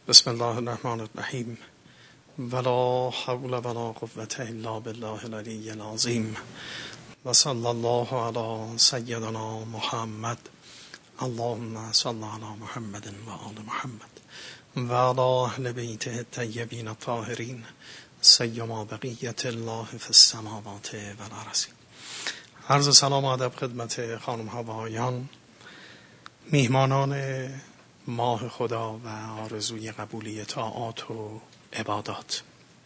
بسم الله الرحمن الرحیم ولا حول ولا قوة الا بالله العلی العظیم و صلی الله علی سیدنا محمد اللهم صل علی محمد و آل محمد و علی اهل بیته الطیبین الطاهرین سیما بقیت الله فی السماوات و الارض. عرض سلام و ادب خدمت خانم ها و آقایان، میهمانان ماه خدا و آرزوی قبولی طاعات و عبادات.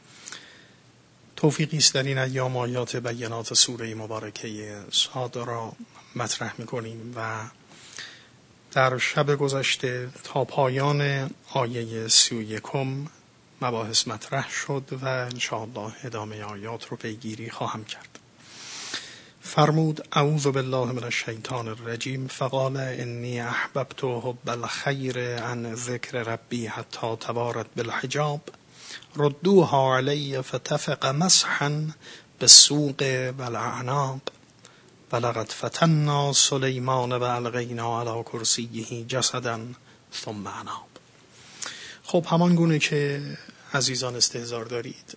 توفیقی است در این ایام آیات بینات سوره مبارکه صاد را مطرح می‌کنیم و در شب گذشته تا پایان آیه 31 مباحث مطرح شد و انشاءالله ادامه آیات رو پیگیری خواهم کرد. فرمود اعوذ بالله من الشیطان الرجیم فقال انی احببت حب الخیر عن ذکر ربی حتی توارت بالحجاب ردوها علی فتفق مسحا بالسوق والاعناق ولقد فتنا سلیمان و القینا علی کرسیه جسدا ثم اناب. خب همان گونه که عزیزان استحضار دارید،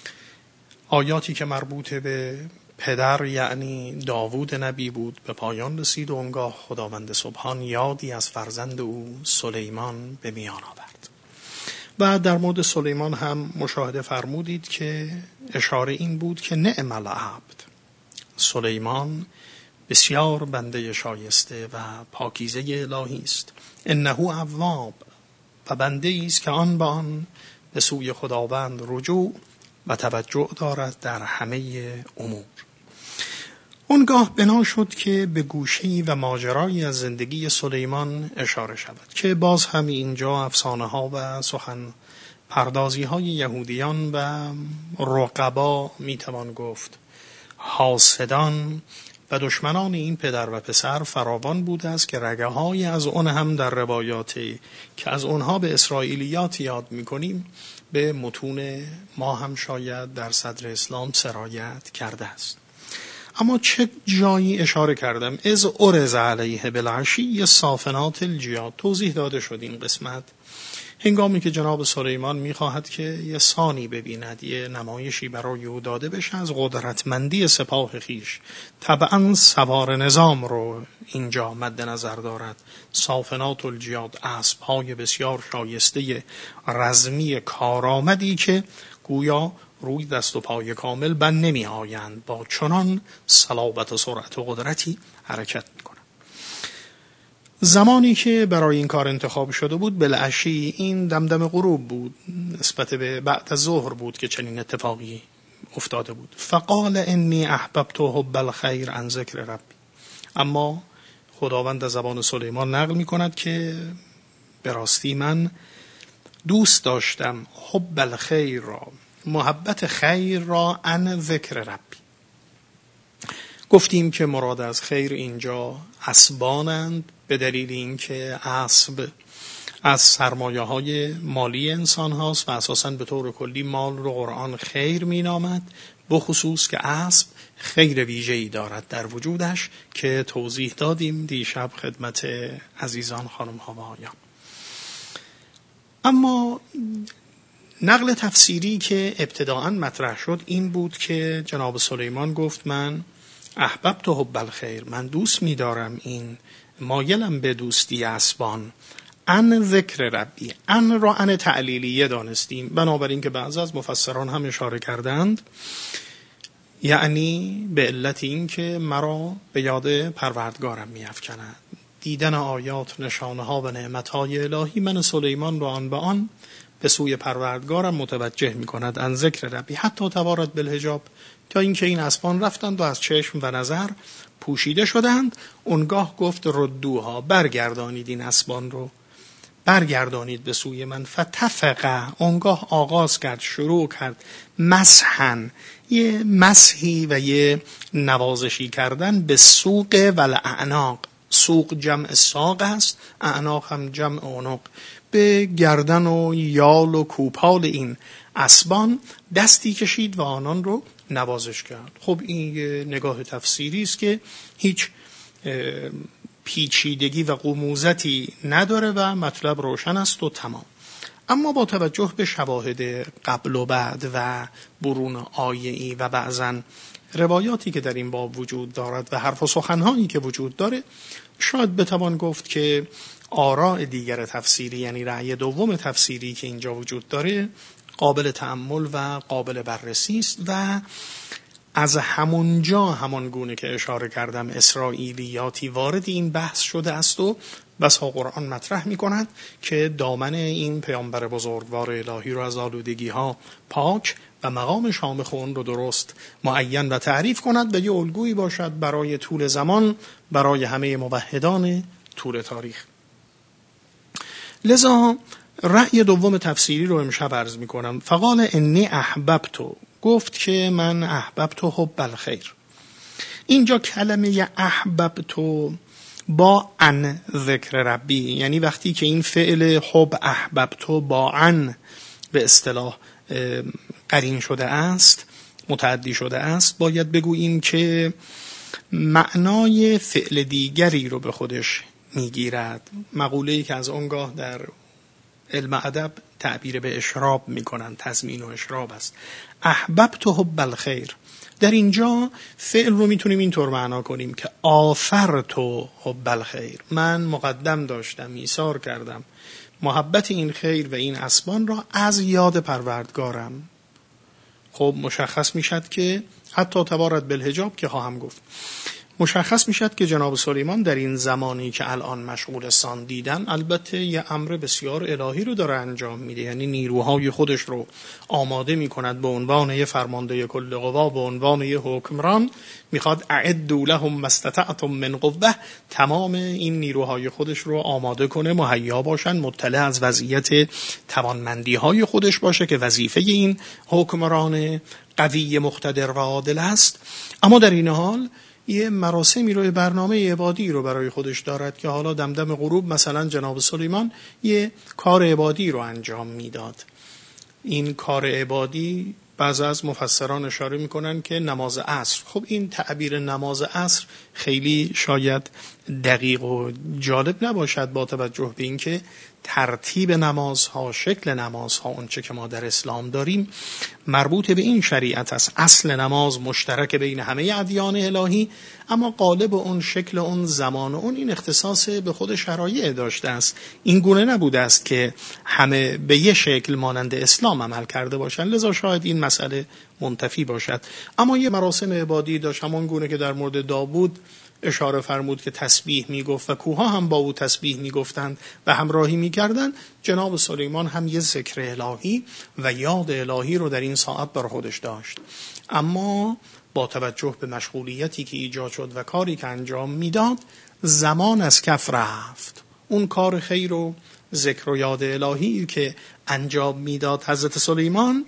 آیاتی که مربوط به پدر یعنی داوود نبی بود به پایان رسید و اونگاه خداوند سبحان یادی از فرزند او سلیمان به میان آورد. و در مورد سلیمان هم مشاهده فرمودید که اشاره این بود که نعم العبد، سلیمان بسیار بنده شایسته و پاکیزه الهی است. انه اواب، و بنده است که آن به آن به سوی خداوند رجوع و توجه دارد در همه امور. اونگاه بنا شد که به گوشه‌ای و ماجرایی از زندگی سلیمان اشاره شود که باز هم اینجا افسانه ها و سخن پردازی های یهودیان و رقبا میتوان گفت حاسدان و دشمنان این پدر و پسر فراوان بوده است که رگه های از اون هم در روایاتی که از اونها به اسرائیلیات یاد میکنیم به متون ما هم شاید در صدر اسلام سرایت کرده است. اما چه جایی اشاره کردم از ارز علیه بالعشی صافنات الجیاد، توضیح داده شد این قسمت هنگامی که جناب سلیمان میخواهد که یه سانی ببیند، یه نمایشی برای او داده بشه از قدرتمندی سپاه خیش. طبعا سوار نظام رو اینجا مد نظر دارد. صافنات الجیاد، اسب‌های بسیار شایسته رزمی کارآمدی که گویا روی دست و پای کامل بند نمی آیند، با چنان صلابت و سرعت و قدرتی حرکت می کنند. زمانی که برای این کار انتخاب شده بود بالعشی، این دمدم غروب بود، نسبت به بعد از ظهر بود که چنین اتفاقی افتاده بود. فقال انی احببت حب الخیر عن ذکر ربی. اما خداوند از زبان سلیمان نقل می کند که به راستی من دوست داشتم حب الخیر را، محبت خیر را عن ذکر ربی. گفتیم که مراد از خیر اینجا اسبانند، به دلیل اینکه اسب از سرمایه های مالی انسان هاست و اساساً به طور کلی مال رو قرآن خیر می نامد، بخصوص که اسب خیر ویژه‌ای دارد در وجودش که توضیح دادیم دیشب خدمت عزیزان خانم ها و آقایان. اما نقل تفسیری که ابتداءً مطرح شد این بود که جناب سلیمان گفت من احببت حب الخیر، من دوست می‌دارم، این مایلم به دوستی اسبان. عن ذکر ربی، عن را عن تعلیلیه دانستیم، بنابراین که بعض از مفسران هم اشاره کردند یعنی به علت این که مرا به یاد پروردگارم می‌افکند. دیدن آیات، نشانه ها و نعمت های الهی من سلیمان را آن به آن به سوی پروردگارم متوجه می کند. عن ذکر ربی حتی توارت بالحجاب، تا اینکه این اسبان رفتند و از چشم و نظر پوشیده شدند. اونگاه گفت ردوها، برگردانید این اسبان رو، برگردانید به سوی من. فتفقه، اونگاه آغاز کرد، شروع کرد مسحن، یه مسحی و یه نوازشی کردن به سوق و الاعناق. سوق جمع ساق است، اعناق هم جمع عنق. به گردن و یال و کوپال این اسبان دستی کشید و آنان رو نوازش کرد. خب این یه نگاه تفسیری است که هیچ پیچیدگی و غموزتی نداره و مطلب روشن است و تمام. اما با توجه به شواهد قبل و بعد و برون آیه‌ای و بعضاً روایاتی که در این باب وجود دارد و حرف و سخنهایی که وجود داره، شاید بتوان گفت که آراء دیگر تفسیری، یعنی رأی دوم تفسیری که اینجا وجود داره، قابل تأمل و قابل بررسی است و از همونجا همان گونه که اشاره کردم اسرائیلیاتی وارد این بحث شده است و بسا قرآن مطرح می کند که دامن این پیامبر بزرگوار الهی رو از آلودگی ها پاک و مقام شامخ اون رو درست معین و تعریف کند و یه الگویی باشد برای طول زمان، برای همه موحدان طول تاریخ. لذا رأی دوم تفسیری رو امشب عرض می کنم. فقال انی احببتو، گفت که من احببتو حب الخیر. اینجا کلمه احببتو با ان ذکر ربی، یعنی وقتی که این فعل حب احببتو با ان به اصطلاح قرین شده است، متعدی شده است، باید بگوییم که معنای فعل دیگری رو به خودش میگیرد. مقوله‌ای که از آنگاه در علم ادب تعبیر به اشراب میکنن، تضمین و اشراب است. احببت حب الخیر، در اینجا فعل رو میتونیم اینطور معنا کنیم که آفرت حب الخیر، من مقدم داشتم، ایثار کردم محبت این خیر و این اسبان را از یاد پروردگارم. خب مشخص میشد که حتی تبارد بالحجاب که خواهم گفت، مشخص میشد که جناب سلیمان در این زمانی که الان مشغول سان دیدن، البته یه امر بسیار الهی رو داره انجام میده، یعنی نیروهای خودش رو آماده میکند به عنوان یه فرمانده کل قوا، به عنوان یه حکمران، میخواد اعدوا لهم ما استطعتم من قوه، تمام این نیروهای خودش رو آماده کنه، مهیا باشن، مطلع از وضعیت توانمندی های خودش باشه که وظیفه این حکمران قوی مقتدر و عادل است. اما در این حال یه مراسمی رو، برنامه عبادی رو برای خودش دارد که حالا دمدم غروب مثلا جناب سلیمان یه کار عبادی رو انجام میداد. این کار عبادی بعضی از مفسران اشاره میکنن که نماز عصر. خب این تعبیر نماز عصر خیلی شاید دقیق و جالب نباشد با توجه به اینکه ترتیب نمازها، شکل نمازها، اونچه که ما در اسلام داریم مربوط به این شریعت است. اصل نماز مشترک بین همه ادیان الهی، اما قالب اون، شکل اون، زمان اون این اختصاص به خود شرایع داشته است. این گونه نبوده است که همه به یه شکل مانند اسلام عمل کرده باشند، لذا شاید این مسئله منتفی باشد. اما یه مراسم عبادی داشت، همان گونه که در مورد داوود اشاره فرمود که تسبیح میگفت و کوها هم با او تسبیح میگفتند و همراهی میکردند. جناب سلیمان هم یه ذکر الهی و یاد الهی رو در این ساعت بر خودش داشت، اما با توجه به مشغولیتی که ایجاد شد و کاری که انجام میداد، زمان از کف رفت. اون کار خیر و ذکر و یاد الهی که انجام میداد حضرت سلیمان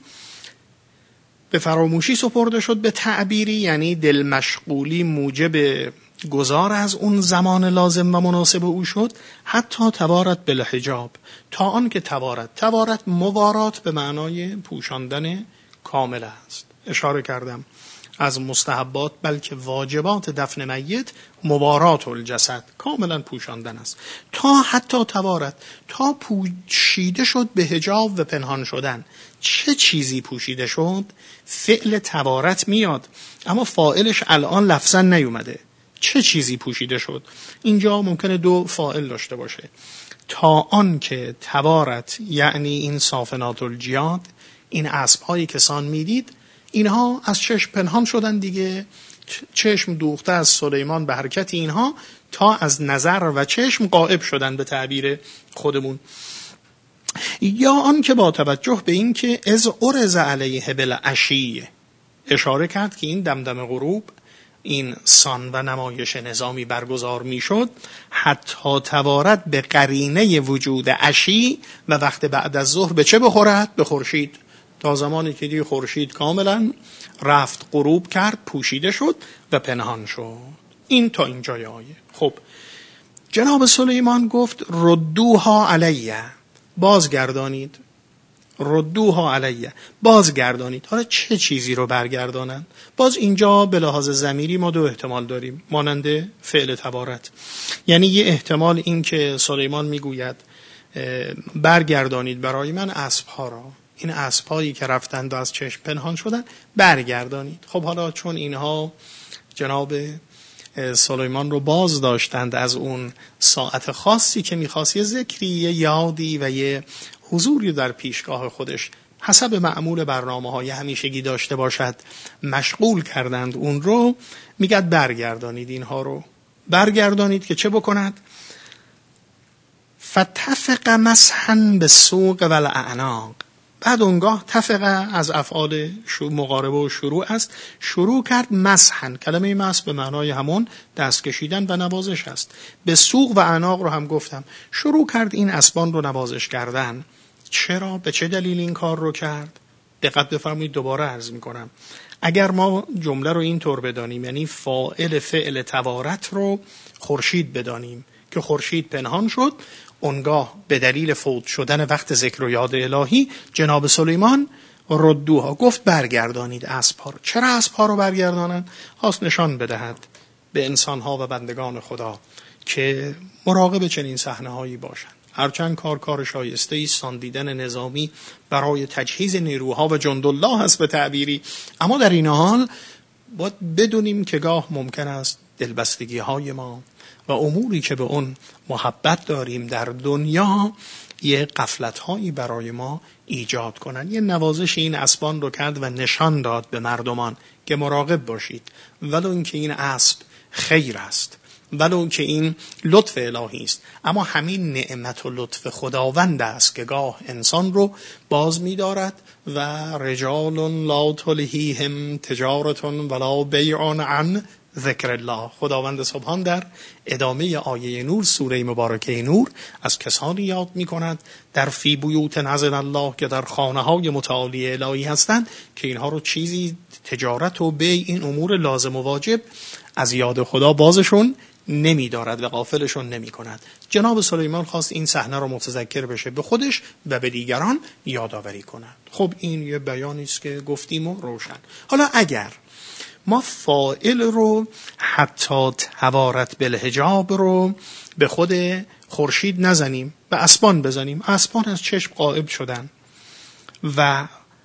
به فراموشی سپرده شد، به تعبیری یعنی دل مشغولی موجب گذار از اون زمان لازم و مناسب او شد. حتی توارت بالحجاب، تا آن که توارت موارات به معنای پوشاندن کامل است. اشاره کردم از مستحبات بلکه واجبات دفن میت موارات الجسد، کاملا پوشاندن است. حتی توارت، تا پوشیده شد به حجاب و پنهان شدن. چه چیزی پوشیده شد؟ فعل توارت میاد اما فاعلش الان لفظا نیومده. چه چیزی پوشیده شد؟ اینجا ممکنه دو فاعل داشته باشه. تا آن که توارت یعنی این صافنات الجیاد، این اسب‌هایی که سان میدید، اینها از چشم پنهان شدن دیگه. چشم دوخته از سلیمان به حرکت اینها تا از نظر و چشم غائب شدن به تعبیر خودمون. یا آن که با توجه به این که از ارز علیه بالعشی، اشاره کرد که این دمدم غروب این سان و نمایش نظامی برگزار میشد، حتی توارد به قرینه وجود عشی و وقت بعد از ظهر به چه بخورد؟ به خورشید. تا زمانی که دیگه خورشید کاملا رفت غروب کرد، پوشیده شد و پنهان شد. این تا اینجای آیه. خب جناب سلیمان گفت ردوها علیه، بازگردانید. ردوها علیه، بازگردانید. حالا چه چیزی رو برگردانند؟ باز اینجا به لحاظ ضمیری ما دو احتمال داریم مانند فعل توارت. یعنی یه احتمال این که سلیمان میگوید برگردانید برای من اسب‌ها را. این اسب‌هایی که رفتند و از چشم پنهان شدن برگردانید. خب حالا چون اینها جناب سلیمان رو باز داشتند از اون ساعت خاصی که می‌خواست یه ذکری، یه یادی و یه حضوری در پیشگاه خودش حسب معمول برنامه‌های همیشگی داشته باشد مشغول کردند اون رو، میگه برگردانید اینها رو. برگردانید که چه بکند؟ فتفق مسحا بالسوق والاعناق. بعد اونگاه تفقه از افعال مقاربه و شروع است، شروع کرد مسحا. کلمه مسح به معنای همون دست کشیدن و نوازش است. به سوق و اعناق رو هم گفتم. شروع کرد این اسبان رو نوازش کردن. چرا؟ به چه دلیل این کار رو کرد؟ دقت بفرمایید، دوباره عرض میکنم. اگر ما جمله رو این طور بدانیم، یعنی فاعل فعل توارت رو خورشید بدانیم که خورشید پنهان شد، اونگاه به دلیل فوت شدن وقت ذکر و یاد الهی جناب سلیمان ردوها، گفت برگردانید اسب‌ها رو. چرا اسب‌ها رو برگردانن؟ خواست نشان بدهد به انسان‌ها و بندگان خدا که مراقب چنین صحنه‌هایی باشند. هرچند کار شایسته است، ساندیدن نظامی برای تجهیز نیروها و جندالله هست به تعبیری، اما در این حال باید بدونیم که گاه ممکن است دلبستگی‌های ما و اموری که به اون محبت داریم در دنیا یه غفلت‌هایی برای ما ایجاد کنن. یه نوازش این اسبان رو کرد و نشان داد به مردمان که مراقب باشید، ولو اینکه این اسب خیر است، ولو اینکه این لطف الهی است، اما همین نعمت و لطف خداوند است که گاه انسان رو باز می‌دارد. و رجال لا تلهیهم تجارت ولا بیع عن ذکر الله. خداوند سبحان در ادامه آیه نور سوره مبارکه نور از کسانی یاد می کند در فی بیوت نزل الله که در خانه های متعالی الهی هستند که اینها رو چیزی تجارت و بیع، این امور لازم و واجب، از یاد خدا بازشون نمی دارد و غافلشون نمی کند. جناب سلیمان خواست این صحنه رو متذکر بشه، به خودش و به دیگران یادآوری کند. خب این یه بیانی است که گفتیم و روشن. حالا اگر ما فاعل رو حتی توارت بالحجاب رو به خود خورشید نزنیم، به اسبان بزنیم، اسبان از چشم غائب شدن و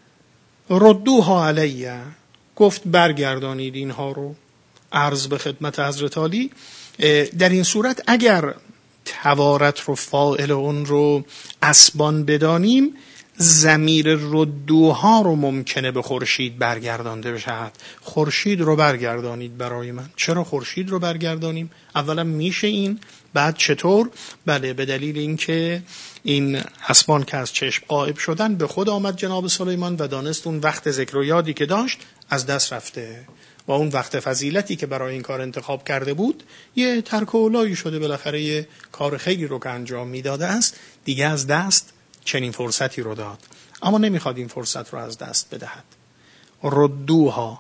ردوها علیه، گفت برگردانید اینها رو، عرض به خدمت حضرت عالی. در این صورت اگر توارت رو فاعل اون رو اسبان بدانیم، ضمیر ردوها رو ممکنه به خورشید برگردانده بشود. خورشید رو برگردانید برای من. چرا خورشید رو برگردانیم؟ اولا میشه این، بعد چطور؟ بله، به دلیل اینکه این اسبان که از چشم غائب شدن، به خود آمد جناب سلیمان و دانست اون وقت ذکر و یادی که داشت از دست رفته و اون وقت فضیلتی که برای این کار انتخاب کرده بود یه ترک و اولایی شده، بالاخره یه کار خیلی رو که انجام میداده است، دیگه از دست چنین فرصتی رو داد، اما نمیخواد این فرصت رو از دست بدهد. ردوها،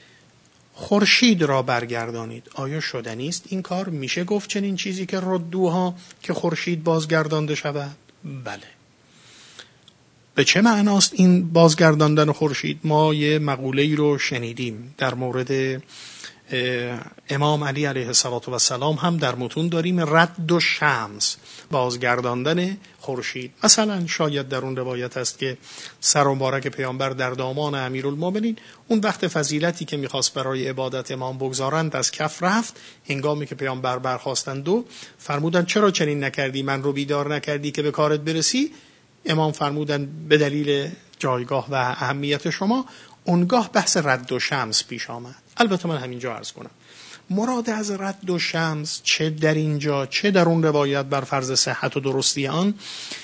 خورشید را برگردانید. آیا شدنی است این کار؟ میشه گفت چنین چیزی که ردوها که خورشید بازگردانده شود؟ بله. به چه معناست این بازگرداندن خورشید؟ ما یه مقوله‌ای رو شنیدیم در مورد امام علی علیه السلام، هم در متون داریم، رد و شمس، بازگرداندن خورشید. مثلا شاید در اون روایت است که سر مبارک پیامبر در دامان امیرالمومنین، اون وقت فضیلتی که میخواست برای عبادت امام بگذارند از کف رفت. هنگامی که پیامبر برخاستند و فرمودند چرا چنین نکردی، من رو بیدار نکردی که به کارت برسی؟ امام فرمودند به دلیل جایگاه و اهمیت شما. اونگاه بحث رد و شمس پیش آمد. البته من همینجا عرض کنم مراد از رد و شمس چه در اینجا چه در اون روایت بر فرض صحت و درستی آن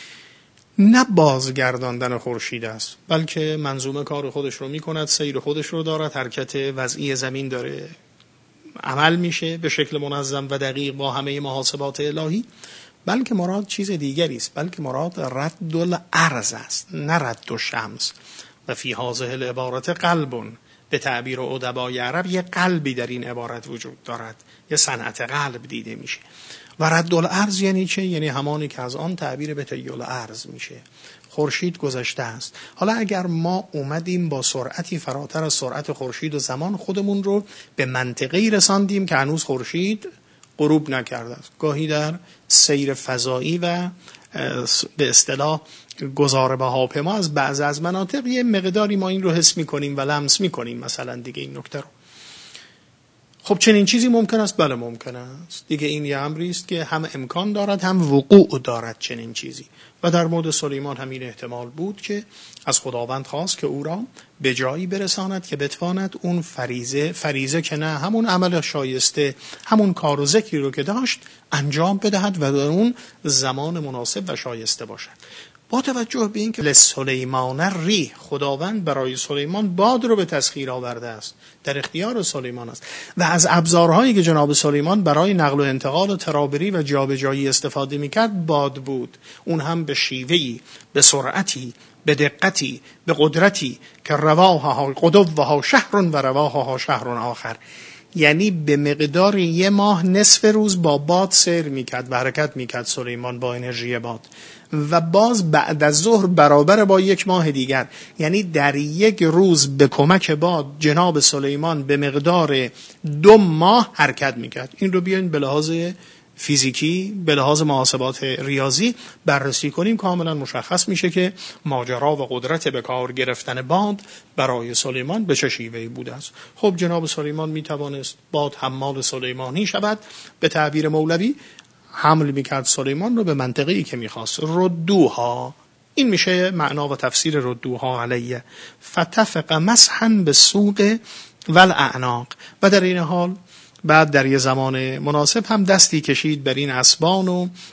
نه بازگرداندن خورشید است، بلکه منظومه کار خودش رو میکند، سیر خودش رو دارد، حرکت وضعی زمین داره عمل میشه به شکل منظم و دقیق با همه محاسبات الهی، بلکه مراد چیز دیگری است، بلکه مراد رد الارض است، نه رد و شمس. و فی هذه العبارت قلبون، به تعبیر ادبای عرب یه قلبی در این عبارت وجود دارد، یه صنعت قلب دیده میشه. و رد الارض یعنی چه؟ یعنی همانی که از آن تعبیر به طی الارض میشه. خورشید گذشته است. حالا اگر ما اومدیم با سرعتی فراتر از سرعت خورشید و زمان خودمون رو به منطقه‌ای رساندیم که هنوز خورشید غروب نکرده است، گاهی در سیر فضایی و به اصطلاح گذار به هواپیما از بعض از مناطق یه مقداری ما این رو حس میکنیم و لمس میکنیم مثلا دیگه این نکته رو. خب چنین چیزی ممکن است؟ بله ممکن است دیگه. این یه امری است که هم امکان دارد هم وقوع دارد چنین چیزی. و در مورد سلیمان همین احتمال بود که از خداوند خواست که او را به جایی برساند که بتواند اون فریضه که نه، همون عمل شایسته، همون کار و ذکری رو که داشت انجام بدهد و در اون زمان مناسب و شایسته باشد. با توجه به اینکه لسلیمان ریح، خداوند برای سلیمان باد رو به تسخیر آورده است، در اختیار سلیمان است و از ابزارهایی که جناب سلیمان برای نقل و انتقال و ترابری و جابجایی استفاده میکرد باد بود، اون هم به شیوهی، به سرعتی، به دقتی، به قدرتی که رواها قدوها شهر و رواها شهر آخر، یعنی به مقدار 1 ماه نصف روز با باد سیر میکرد و حرکت میکرد سلیمان با انرژی باد و باز بعد از ظهر برابر با 1 ماه دیگر، یعنی در 1 روز به کمک باد جناب سلیمان به مقدار 2 ماه حرکت میکرد. این رو بیاین به لحاظ فیزیکی، به لحاظ محاسبات ریاضی بررسی کنیم، کاملا مشخص میشه که ماجرا و قدرت به کار گرفتن باد برای سلیمان به چه شیوهی بوده است. خب جناب سلیمان میتوانست باد حمال سلیمانی شود، به تعبیر مولوی حمل میکرد سلیمان رو به منطقه‌ای که میخواست. ردوها، این میشه معنا و تفسیر ردوها علیه فتفق مسحا به سوق والاعناق. و در این حال بعد در یه زمان مناسب هم دستی کشید بر این اسبان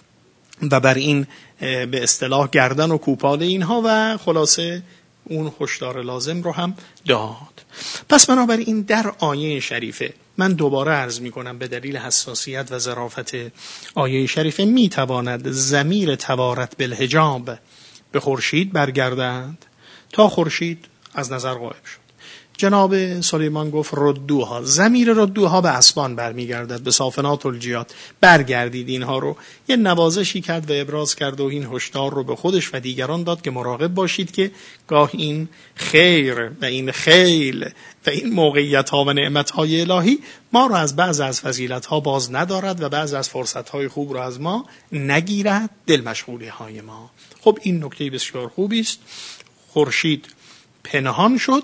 و بر این به اصطلاح گردن و کوپال اینها و خلاصه اون هشدار لازم رو هم داد. پس بنابراین در آیه شریفه من دوباره عرض می کنم به دلیل حساسیت و ظرافت آیه شریفه می تواند ضمیر توارت بالحجاب به خورشید برگردد تا خورشید از نظر غایب شد. جناب سلیمان گفت ردوها، ضمیر ردوها به اسبان برمیگردد، به صافنات الجیاد برگردید اینها رو. یه نوازشی کرد و ابراز کرد و این هشدار رو به خودش و دیگران داد که مراقب باشید که گاه این خیر و این خیل و این موقعیت ها و نعمت های الهی ما رو از بعض از فضیلت ها باز ندارد و بعض از فرصت های خوب رو از ما نگیرد، دل مشغولی های ما. خب این نکته بسیار خوبی است. خورشید پنهان شد،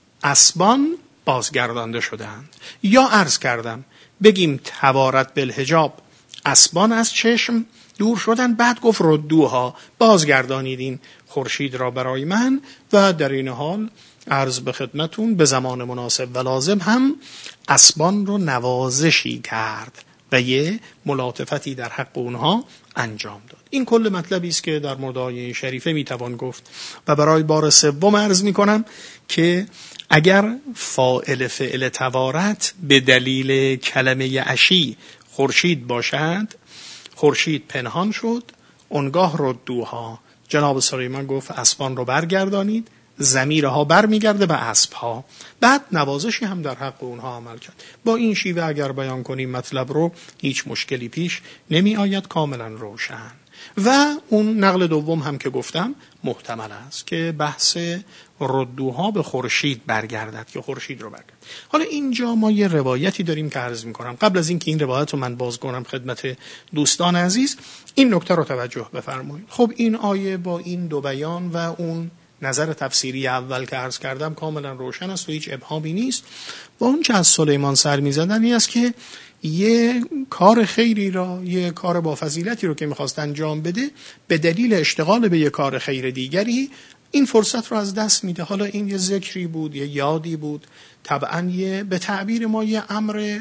اسبان بازگردانده شدند. یا عرض کردم بگیم توارت بالحجاب، اسبان از چشم دور شدن، بعد گفت ردوها، بازگردانید این خورشید را برای من. و در این حال عرض به خدمتون به زمان مناسب و لازم هم اسبان رو نوازشی کرد و یه ملاطفتی در حق اونها انجام داد. این کل مطلبی است که در مورد آیه شریفه میتوان گفت. و برای بار سوم عرض میکنم که اگر فاعل فعل توارت به دلیل کلمه عشی خورشید باشد، خورشید پنهان شد، اونگاه ردوها، جناب سلیمان گفت اسبان رو برگردانید، ضمیرها برمیگرده به اسبها، بعد نوازشی هم در حق اونها عمل کرد. با این شیوه اگر بیان کنیم مطلب رو هیچ مشکلی پیش نمی آید، کاملا روشن. و اون نقل دوم هم که گفتم محتمل است که بحث ردوها به خورشید برگردد که خورشید رو برگرد. حالا اینجا ما یه روایتی داریم که عرض می‌کنم. قبل از اینکه این روایت رو من باز کنم خدمت دوستان عزیز، این نکته رو توجه بفرمایید. خب این آیه با این دو بیان و اون نظر تفسیری اول که عرض کردم کاملا روشن است و هیچ ابهامی نیست. و اون چه از سلیمان سر می‌زدن این است که یه کار خیری را، یه کار با فضیلتی رو که می‌خواست انجام بده، به دلیل اشتغال به یه کار خیر دیگری این فرصت رو از دست میده. حالا این یه ذکری بود، یه یادی بود، طبعاً یه به تعبیر ما یه امر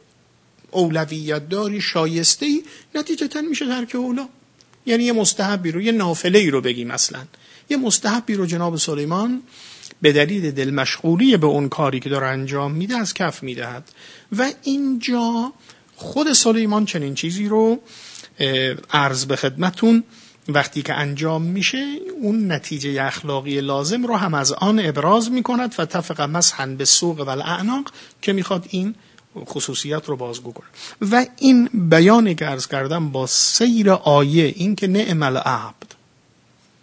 اولویت داری شایسته‌ای، نتیجتاً میشه ترک اولا. یعنی یه مستحبی رو، یه نافله‌ای رو بگیم، مثلا یه مستحبی رو جناب سلیمان به دلیل دل مشغولی به اون کاری که داره انجام میده از کف میدهد. و اینجا خود سلیمان چنین چیزی رو عرض به خدمتون وقتی که انجام میشه اون نتیجه اخلاقی لازم رو هم از آن ابراز میکند. فتفق مسحا به سوق و الاعناق که میخواد این خصوصیت رو بازگو کنه. و این بیانی که عرض کردم با سیر آیه، این که نعم العبد،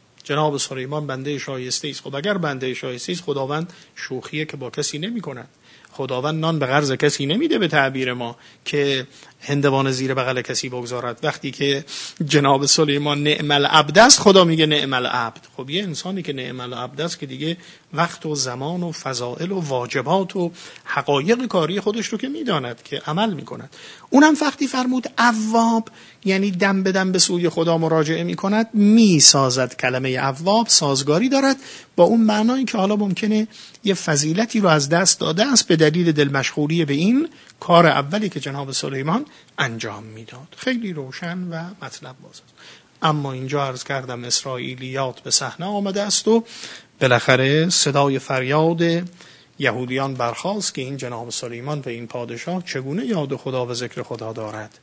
جناب سلیمان بنده شایسته است. خب اگر بنده شایسته است، خداوند شوخیه که با کسی نمی کند. خداوند نان به قرض کسی نمیده به تعبیر ما که هندوانه زیر بغل کسی بگذارد. وقتی که جناب سلیمان نعم العبد است، خدا میگه نعم العبد. خب یه انسانی که نعم العبد است که دیگه وقت و زمان و فضائل و واجبات و حقایق کاری خودش رو که میداند که عمل میکند. اونم وقتی فرمود اواب، یعنی دم به دم به سوی خدا مراجعه میکند، میسازد. کلمه اواب سازگاری دارد با اون معنایی که حالا ممکنه یه فضیلتی رو از دست داده است به دلیل دل مشغولی به این کار اولی که جناب سلیمان انجام میداد. خیلی روشن و مطلب باز است. اما اینجا عرض کردم اسرائیلیات به صحنه آمده است و بالاخره صدای فریاد یهودیان برخاست که این جناب سلیمان و این پادشاه چگونه یاد خدا و ذکر خدا دارد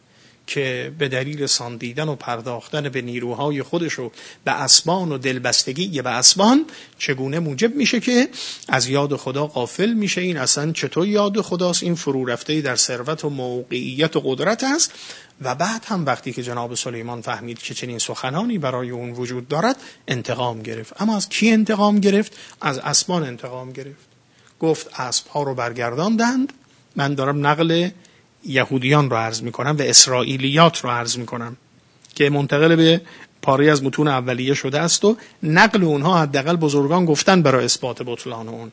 که به دلیل ساندیدن و پرداختن به نیروهای خودش و به اسبان و دلبستگی به اسبان چگونه موجب میشه که از یاد خدا غافل میشه. این اصلا چطور یاد خداست؟ این فرو رفته در ثروت و موقعیت و قدرت است. و بعد هم وقتی که جناب سلیمان فهمید که چنین سخنانی برای اون وجود دارد، انتقام گرفت. اما از کی انتقام گرفت؟ از اسبان انتقام گرفت. گفت اسبها رو برگرداندند. من دارم نقل یهودیان رو عرض میکنم و اسرائیلیات رو عرض میکنم که منتقل به پاره از متون اولیه شده است و نقل اونها حداقل بزرگان گفتن برای اثبات بطلان اون.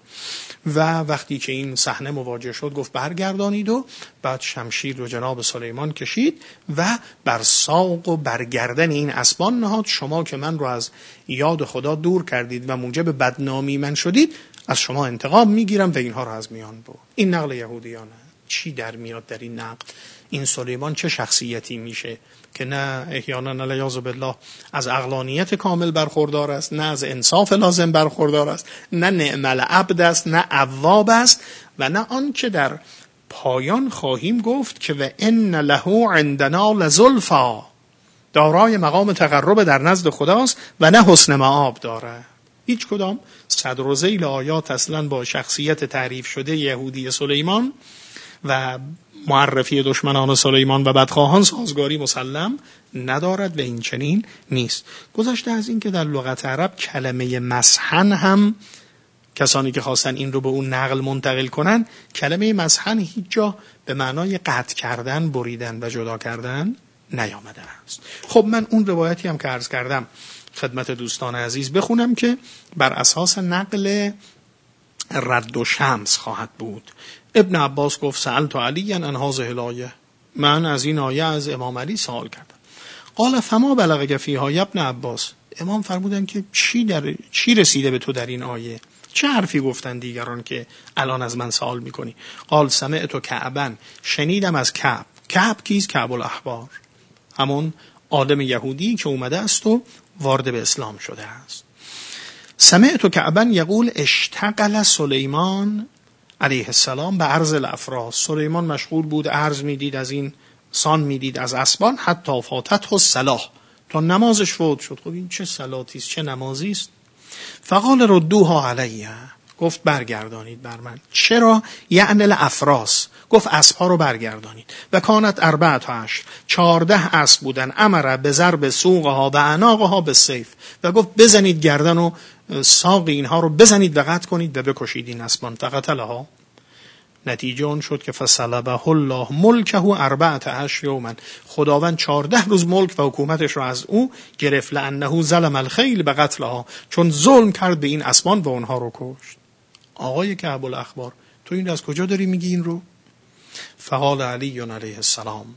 و وقتی که این صحنه مواجه شد گفت برگردانید و بعد شمشیر رو جناب سلیمان کشید و بر ساق و برگردن این اسبان نهاد. شما که من رو از یاد خدا دور کردید و موجب بدنامی من شدید، از شما انتقام میگیرم و اینها رو از میان برد. این نقل یهودیانه. چی در میاد در این نقل؟ این سلیمان چه شخصیتی میشه که نه احیانا الیاذ بالله از عقلانیت کامل برخوردار است، نه از انصاف لازم برخوردار است، نه نعم العبد است، نه اواب است و نه آنچه در پایان خواهیم گفت که و ان له عندنا لزلفا، دارای مقام تقرب در نزد خداست و نه حسن مآب داره. هیچ کدام صدر و ذیل آیات اصلا با شخصیت تعریف شده یهودی سلیمان و معرفی دشمنان سلیمان و بدخواهان سازگاری مسلم ندارد و این چنین نیست. گذشته از این که در لغت عرب کلمه مسحن هم کسانی که خواستن این رو به اون نقل منتقل کنن، کلمه مسحن هیچ جا به معنای قطع کردن، بریدن و جدا کردن نیامده است. خب من اون روایتی هم که عرض کردم خدمت دوستان عزیز بخونم که بر اساس نقل رد و شمس خواهد بود. ابن عباس گفت سألت علی عن هذه الآیه، من از این آیه از امام علی سوال کردم. قال فما بلغک فیها یا ابن عباس، امام فرمودن که چی رسیده به تو در این آیه؟ چه حرفی گفتن دیگران که الان از من سوال میکنی؟ قال سمعت کعبا، شنیدم از کعب. کعب کیست؟ کعب الاحبار، همون عالم یهودی که اومده است و وارد به اسلام شده است. سمعت کعبا یقول اشتغل سلیمان علیه السلام به عرض الافراس، سلیمان مشغول بود عرض میدید از این سان میدید از اسبان، حتی فاتته الصلاة، تا نمازش فوت شد. خب این چه صلاتی است، چه نمازی است؟ فقال ردوها علیه، گفت برگردانید بر من. چرا؟ یعنی الافراس، گفت اسبها رو برگردانید. و کانت 14، 14 اسب بودن. امر به ضرب سوقها و اعناقها بالسیف، و گفت بزنید گردن و ساق اینها رو بزنید و قطع کنید و بکشید این اسبان. فقتلها، نتیجه اون شد که فصلبه الله ملکه 14 یوما، خداوند 14 روز ملک و حکومتش رو از او گرفت. لانه ظلم الخیل بقتلها، چون ظلم کرد به این اسبان و اونها رو کشت. آقای کعب الاخبار، تو این از کجا داری میگی این رو؟ فقال علی علیه السلام،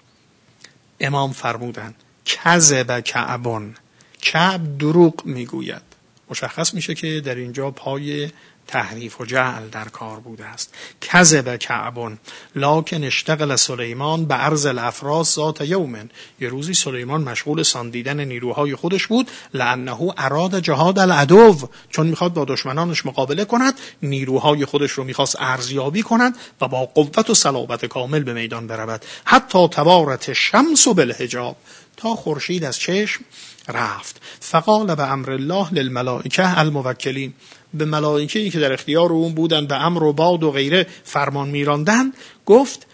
امام فرمودن کذب کعبون، کعب دروغ میگوید. مشخص میشه که در اینجا پای تحریف و جعل در کار بوده است. کذب کعبون لکن اشتغل سلیمان به عرض الافراس ذات یومن، یه روزی سلیمان مشغول ساندیدن نیروهای خودش بود. لانه اراد جهاد العدو، چون میخواد با دشمنانش مقابله کند، نیروهای خودش رو میخواست ارزیابی کند و با قوت و صلابت کامل به میدان برود. حتی توارت شمس بالحجاب، تا خورشید از چشم رفت. فقال به امر الله للملائکه الموکلین، به ملائکه‌ای که در اختیار اون بودن به امر و باد و غیره فرمان میراندن، گفت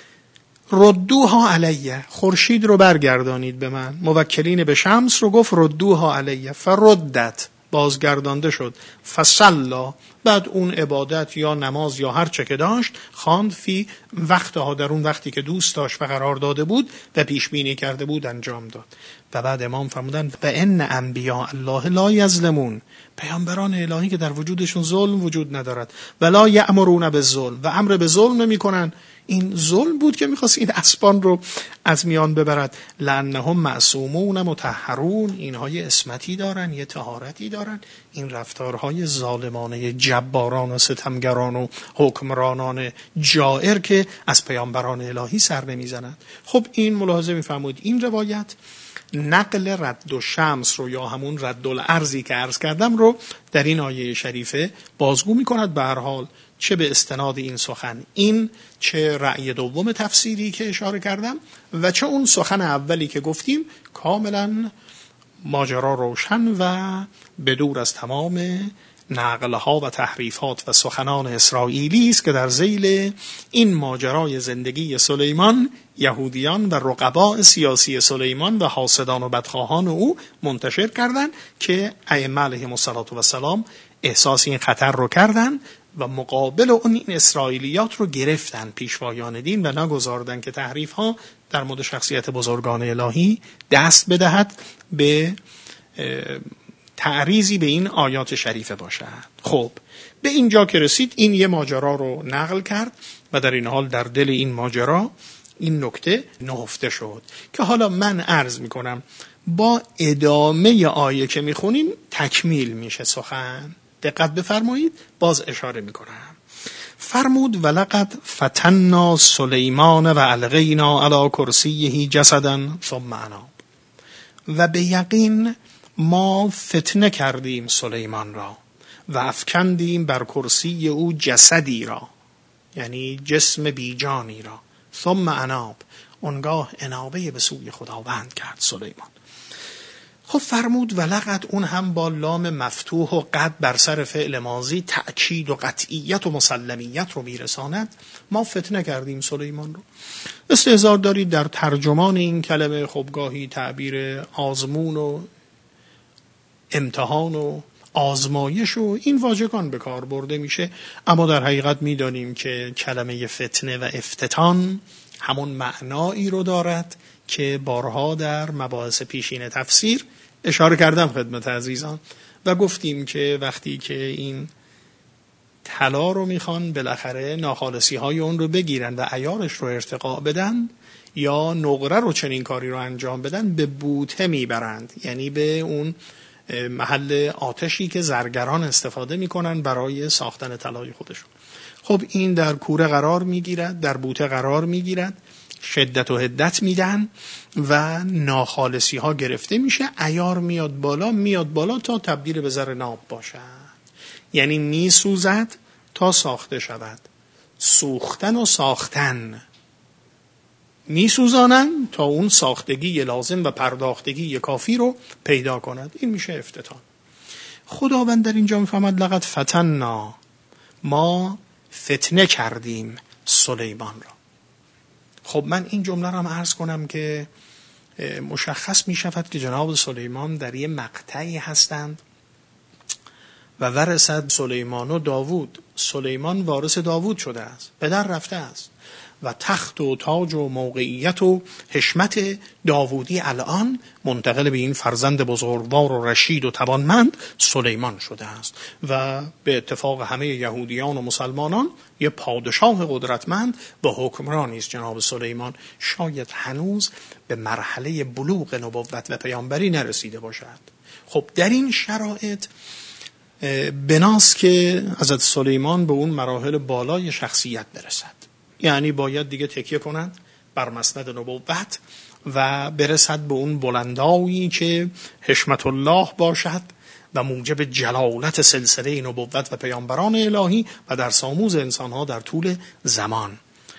ردوها علیه، خورشید رو برگردانید به من. موکلین به شمس رو گفت ردوها علیه، فردت، بازگردانده شد. فصلا، بعد اون عبادت یا نماز یا هر چه که داشت خواند فی وقتها، در اون وقتی که دوست داشت و قرار داده بود و پیش بینی کرده بود انجام داد. و بعد امام فرمودن و ان انبیاء الله لا یظلمون، پیامبران الهی که در وجودشون ظلم وجود ندارد، ولا یأمرون بالظلم، و امر به ظلم نمی‌کنن. این ظلم بود که می‌خواست این اسبان رو از میان ببرد. لأنهم معصومون مطهرون، اینها یه عصمتی دارن، یه طهارتی دارن. این رفتارهای ظالمانه جباران و ستمگران و حکمرانان جائر که از پیامبران الهی سر نمیزنند. خب این ملاحظه می‌فرمایید این روایت نقل رد و شمس رو یا همون رد الارضی که عرض کردم رو در این آیه شریفه بازگو می‌کند. به هر حال چه به استناد این سخن، این چه رأی دوم تفسیری که اشاره کردم و چه اون سخن اولی که گفتیم، کاملا ماجرا روشن و بدور از تمام نقلها و تحریفات و سخنان اسرائیلی است که در ذیل این ماجرای زندگی سلیمان یهودیان و رقباء سیاسی سلیمان و حاسدان و بدخواهان او منتشر کردند که ائمه علیهم السلام احساس این خطر رو کردن و مقابل اون این اسرائیلیات رو گرفتن پیشوایان دین و نگذاردن که تحریف ها در مورد شخصیت بزرگان الهی دست بدهد به تعریضی به این آیات شریفه باشد. خب به اینجا که رسید این یه ماجرا رو نقل کرد و در این حال در دل این ماجرا این نکته نهفته شد که حالا من عرض میکنم با ادامه آیه که میخونیم تکمیل میشه سخن. دقت بفرمایید، باز اشاره میکنم. فرمود ولقد فتنا سلیمان و القینا علی کرسیه جسدا ثم اناب، و به یقین ما فتنه کردیم سلیمان را و افکندیم بر کرسی او جسدی را، یعنی جسم بیجانی را. ثم اناب، اونگاه انابه به سوی خداوند کرد سلیمان. خب فرمود ولقد، اون هم با لام مفتوح و قد بر سر فعل ماضی تأکید و قطعیت و مسلمیت رو میرساند. ما فتنه کردیم سلیمان رو. استحضار دارید در ترجمان این کلمه خب گاهی تعبیر آزمون و امتحان و آزمایش و این واژگان به کار برده میشه، اما در حقیقت میدانیم که کلمه فتنه و افتتان همون معنایی رو دارد که بارها در مباحث پیشین تفسیر اشاره کردم خدمت عزیزان و گفتیم که وقتی که این طلا رو میخوان بالاخره ناخالصی های اون رو بگیرن و عیارش رو ارتقا بدن یا نقره رو چنین کاری رو انجام بدن، به بوته میبرند، یعنی به اون محل آتشی که زرگران استفاده میکنن برای ساختن طلای خودشون. خب این در کوره قرار میگیرد، در بوته قرار میگیرد، شدت و حدت میدن و ناخالصی ها گرفته میشه، عیار میاد بالا تا تبدیل به زر ناب باشد، یعنی میسوزد تا ساخته شود. سوختن و ساختن، میسوزانن تا اون ساختگی لازم و پرداختگی کافی رو پیدا کند. این میشه افتتان. خداوند در اینجا میفهمد لقد فتنا، ما فتنه کردیم سلیمان را. خب من این جمله را هم عرض کنم که مشخص می شود که جناب سلیمان در یه مقطعی هستند و ورثت سلیمان و داوود. سلیمان وارث داوود شده است، پدر رفته است و تخت و تاج و موقعیت و حشمت داوودی الان منتقل به این فرزند بزرگوار و رشید و توانمند سلیمان شده است و به اتفاق همه یهودیان و مسلمانان یه پادشاه قدرتمند و حکمرانی است جناب سلیمان. شاید هنوز به مرحله بلوغ نبوت و پیامبری نرسیده باشد. خب در این شرایط بناست که حضرت سلیمان به اون مراحل بالای شخصیت برسد، یعنی باید دیگه تکیه کنند بر مسند نبوت و برسد به اون بلندایی که حشمت الله باشد و موجب جلالت سلسله نبوت و پیامبران الهی و در ساموز انسانها در طول زمان.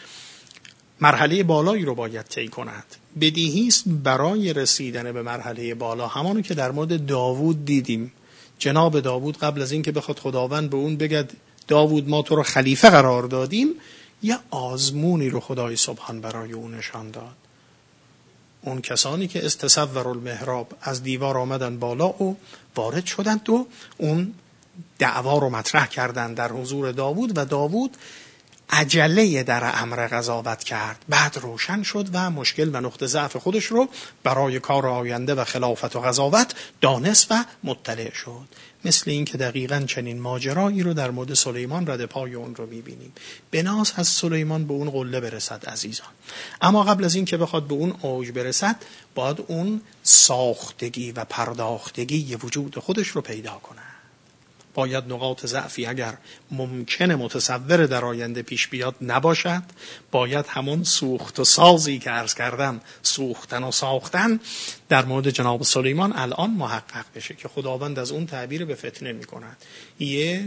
مرحله بالایی رو باید طی کند. بدیهی است برای رسیدن به مرحله بالا همانو که در مورد داوود دیدیم. جناب داوود قبل از این که بخواد خداوند به اون بگد داوود ما تو رو خلیفه قرار دادیم، یه آزمونی رو خدای سبحان برای اون نشان داد. اون کسانی که استصور المحراب از دیوار آمدن بالا و وارد شدند و اون دعوا رو مطرح کردند در حضور داوود و داوود عجله در امر قضاوت کرد. بعد روشن شد و مشکل و نقطه ضعف خودش رو برای کار آینده و خلافت و قضاوت دانست و مطلع شد. مثل این که دقیقاً چنین ماجرایی رو در مورد سلیمان رد پای اون رو می‌بینیم. بناس از سلیمان به اون قله برسد عزیزان. اما قبل از این که بخواد به اون اوج برسد باید اون ساختگی و پرداختگی وجود خودش رو پیدا کنه. باید نقاط ضعفی اگر ممکنه متصور در آینده پیش بیاد نباشد. باید همون سوخت و سازی که عرض کردم، سوختن و ساختن در مورد جناب سلیمان الان محقق بشه که خداوند از اون تعبیر به فتنه می کند. یه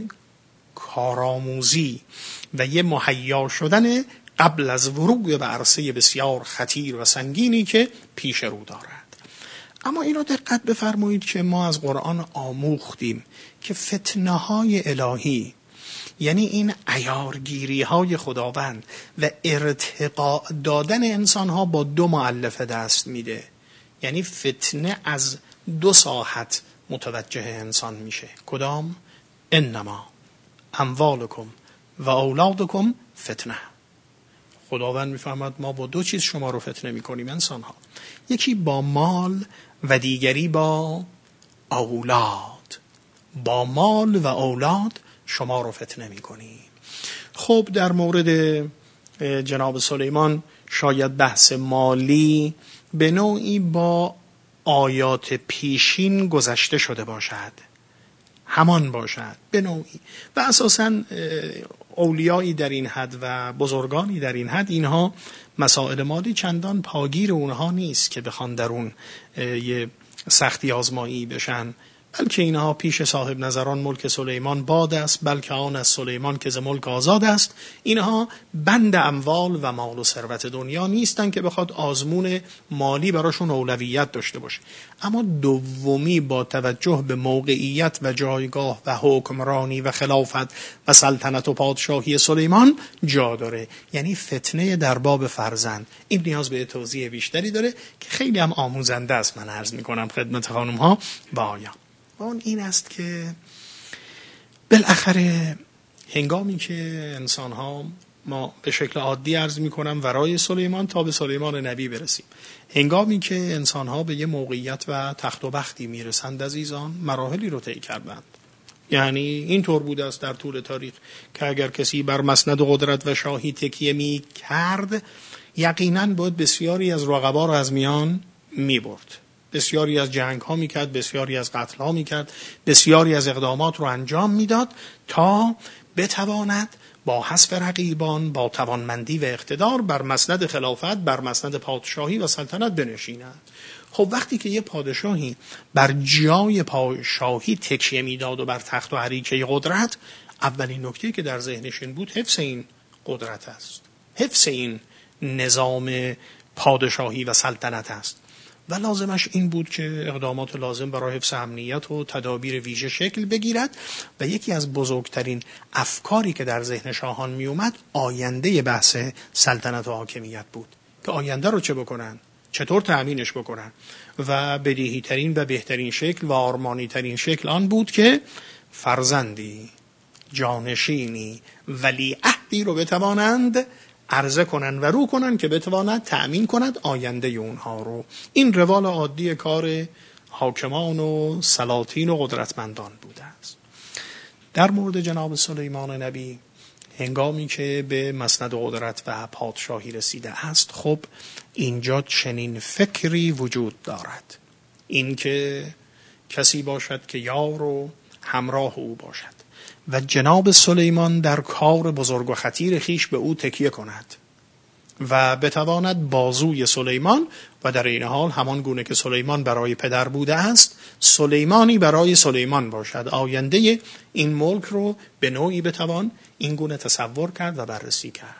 کارآموزی و یه مهیا شدن قبل از ورود به عرصه بسیار خطیر و سنگینی که پیش رو دارد. اما اینو دقت بفرمایید که ما از قرآن آموختیم که فتنه‌های الهی، یعنی این عیارگیری‌های خداوند و ارتقاء دادن انسان‌ها با دو مؤلفه دست میده. یعنی فتنه از دو ساحت متوجه انسان میشه. کدام؟ انما اموالکم و اولادکم فتنه. خداوند میفهمد ما با دو چیز شما رو فتنه میکنیم انسان‌ها. یکی با مال و دیگری با اولاد. با مال و اولاد شما رو فتنه میکنیم. خب در مورد جناب سلیمان شاید بحث مالی به نوعی با آیات پیشین گذشته شده باشد، همان باشد به نوعی، و اساساً اولیایی در این حد و بزرگانی در این حد اینها مسائل مالی چندان پاگیر اونها نیست که بخوان در اون یه سختی آزمایی بشن، بلکه اینها پیش صاحب نظران ملک سلیمان باد است، بلکه آن از سلیمان که ز ملک آزاد است. اینها بند اموال و مال و ثروت دنیا نیستن که بخواد آزمون مالی براشون اولویت داشته باشه. اما دومی با توجه به موقعیت و جایگاه و حکمرانی و خلافت و سلطنت و پادشاهی سلیمان جا داره. یعنی فتنه در باب فرزند. این نیاز به توضیح بیشتری داره که خیلی هم آموزنده است. من عرض میکنم خدمت خانم ها و آیان. اون این است که بالاخره هنگامی که انسان ها، ما به شکل عادی عرض می کنم ورای سلیمان تا به سلیمان نبی برسیم، هنگامی که انسان ها به یه موقعیت و تخت و بختی می رسند عزیزان، مراحلی رو طی کردند. یعنی این طور بوده است در طول تاریخ که اگر کسی بر مسند قدرت و شاهی تکیه می کرد، یقیناً باید بسیاری از رقبا رو از میان می برد. بسیاری از جنگ ها میکرد، بسیاری از قتل ها میکرد، بسیاری از اقدامات رو انجام میداد تا بتواند با حذف رقیبان، با توانمندی و اقتدار بر مسند خلافت، بر مسند پادشاهی و سلطنت بنشیند. خب وقتی که یه پادشاهی بر جای پادشاهی تکیه میداد و بر تخت و اریکه قدرت، اولین نکته که در ذهنش این بود حفظ این قدرت است، حفظ این نظام پادشاهی و سلطنت است. و لازمش این بود که اقدامات لازم برای حفظ امنیت و تدابیر ویژه شکل بگیرد. و یکی از بزرگترین افکاری که در ذهن شاهان می اومد آینده بحث سلطنت و حاکمیت بود که آینده رو چه بکنن، چطور تأمینش بکنن. و بدیهی ترین و بهترین شکل و آرمانی ترین شکل آن بود که فرزندی، جانشینی، ولیعهدی رو بتوانند عرضه کنن و رو کنن که بتواند تأمین کند آینده اونها رو. این روال عادی کار حاکمان و سلاطین و قدرتمندان بوده است. در مورد جناب سلیمان نبی هنگامی که به مسند قدرت و پادشاهی رسیده است، خب اینجا چنین فکری وجود دارد، این که کسی باشد که یار و همراه او باشد و جناب سلیمان در کار بزرگ و خطیر خیش به او تکیه کند و بتواند بازوی سلیمان و در این حال همان گونه که سلیمان برای پدر بوده است، سلیمانی برای سلیمان باشد. آینده این ملک رو به نوعی بتوان این گونه تصور کرد و بررسی کرد.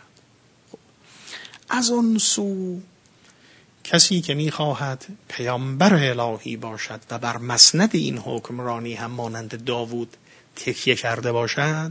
از اون سو کسی که می‌خواهد پیامبر الهی باشد و بر مسند این حکمرانی هم مانند داوود تکیه کرده باشد،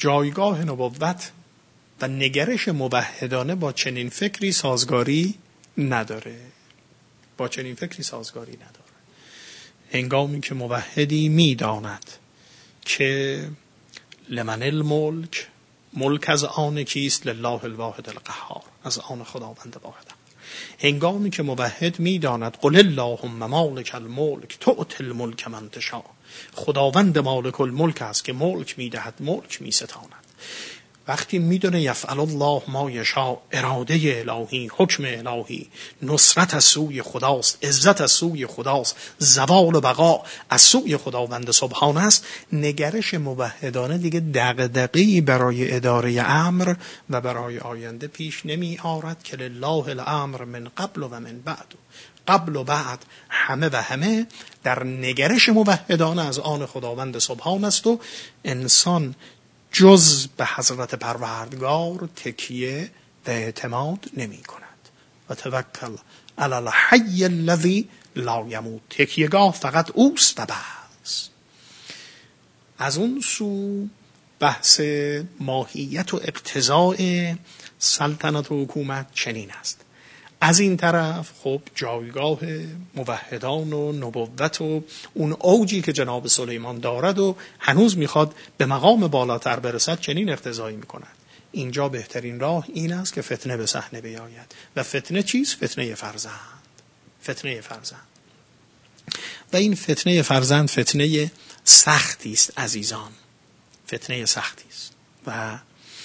جایگاه نبوت و نگرش موحدانه با چنین فکری سازگاری نداره، با چنین فکری سازگاری نداره. هنگامی که موحدی میداند که لمن الملک، ملک از آن کیست؟ لله الواحد القهار، از آن خداوند واحد. هنگامی که موحد میداند قل اللهم مالک الملک تؤتی الملک من تشاء، خداوند مالک الملک است که ملک میدهد، ملک میستاند. وقتی میدونه یفعل الله ما یشاء، اراده الهی، حکم الهی، نصرت از سوی خداست، عزت از سوی خداست، زوال و بقا از سوی خداوند سبحانه است، نگرش موحدانه دیگه دغدغه‌ای برای اداره امر و برای آینده پیش نمی آورد که لله الامر من قبل و من بعد. قبل و بعد همه و همه در نگرش موحدانه از آن خداوند سبحان است و انسان جز به حضرت پروردگار تکیه و اعتماد نمی کند. و توکل علی الحی الذی لا یموت، تکیهگاه فقط اوست و بس. از اون سو بحث ماهیت و اقتضاء سلطنت و حکومت چنین است. از این طرف خب جایگاه موحدان و نبوت و اون اوجی که جناب سلیمان دارد و هنوز میخواد به مقام بالاتر برسد چنین اقتضایی میکند. اینجا بهترین راه این است که فتنه به صحنه بیاید. و فتنه چیست؟ فتنه فرزند. فتنه فرزند. و این فتنه فرزند فتنه سختی است عزیزان، فتنه سختی است. و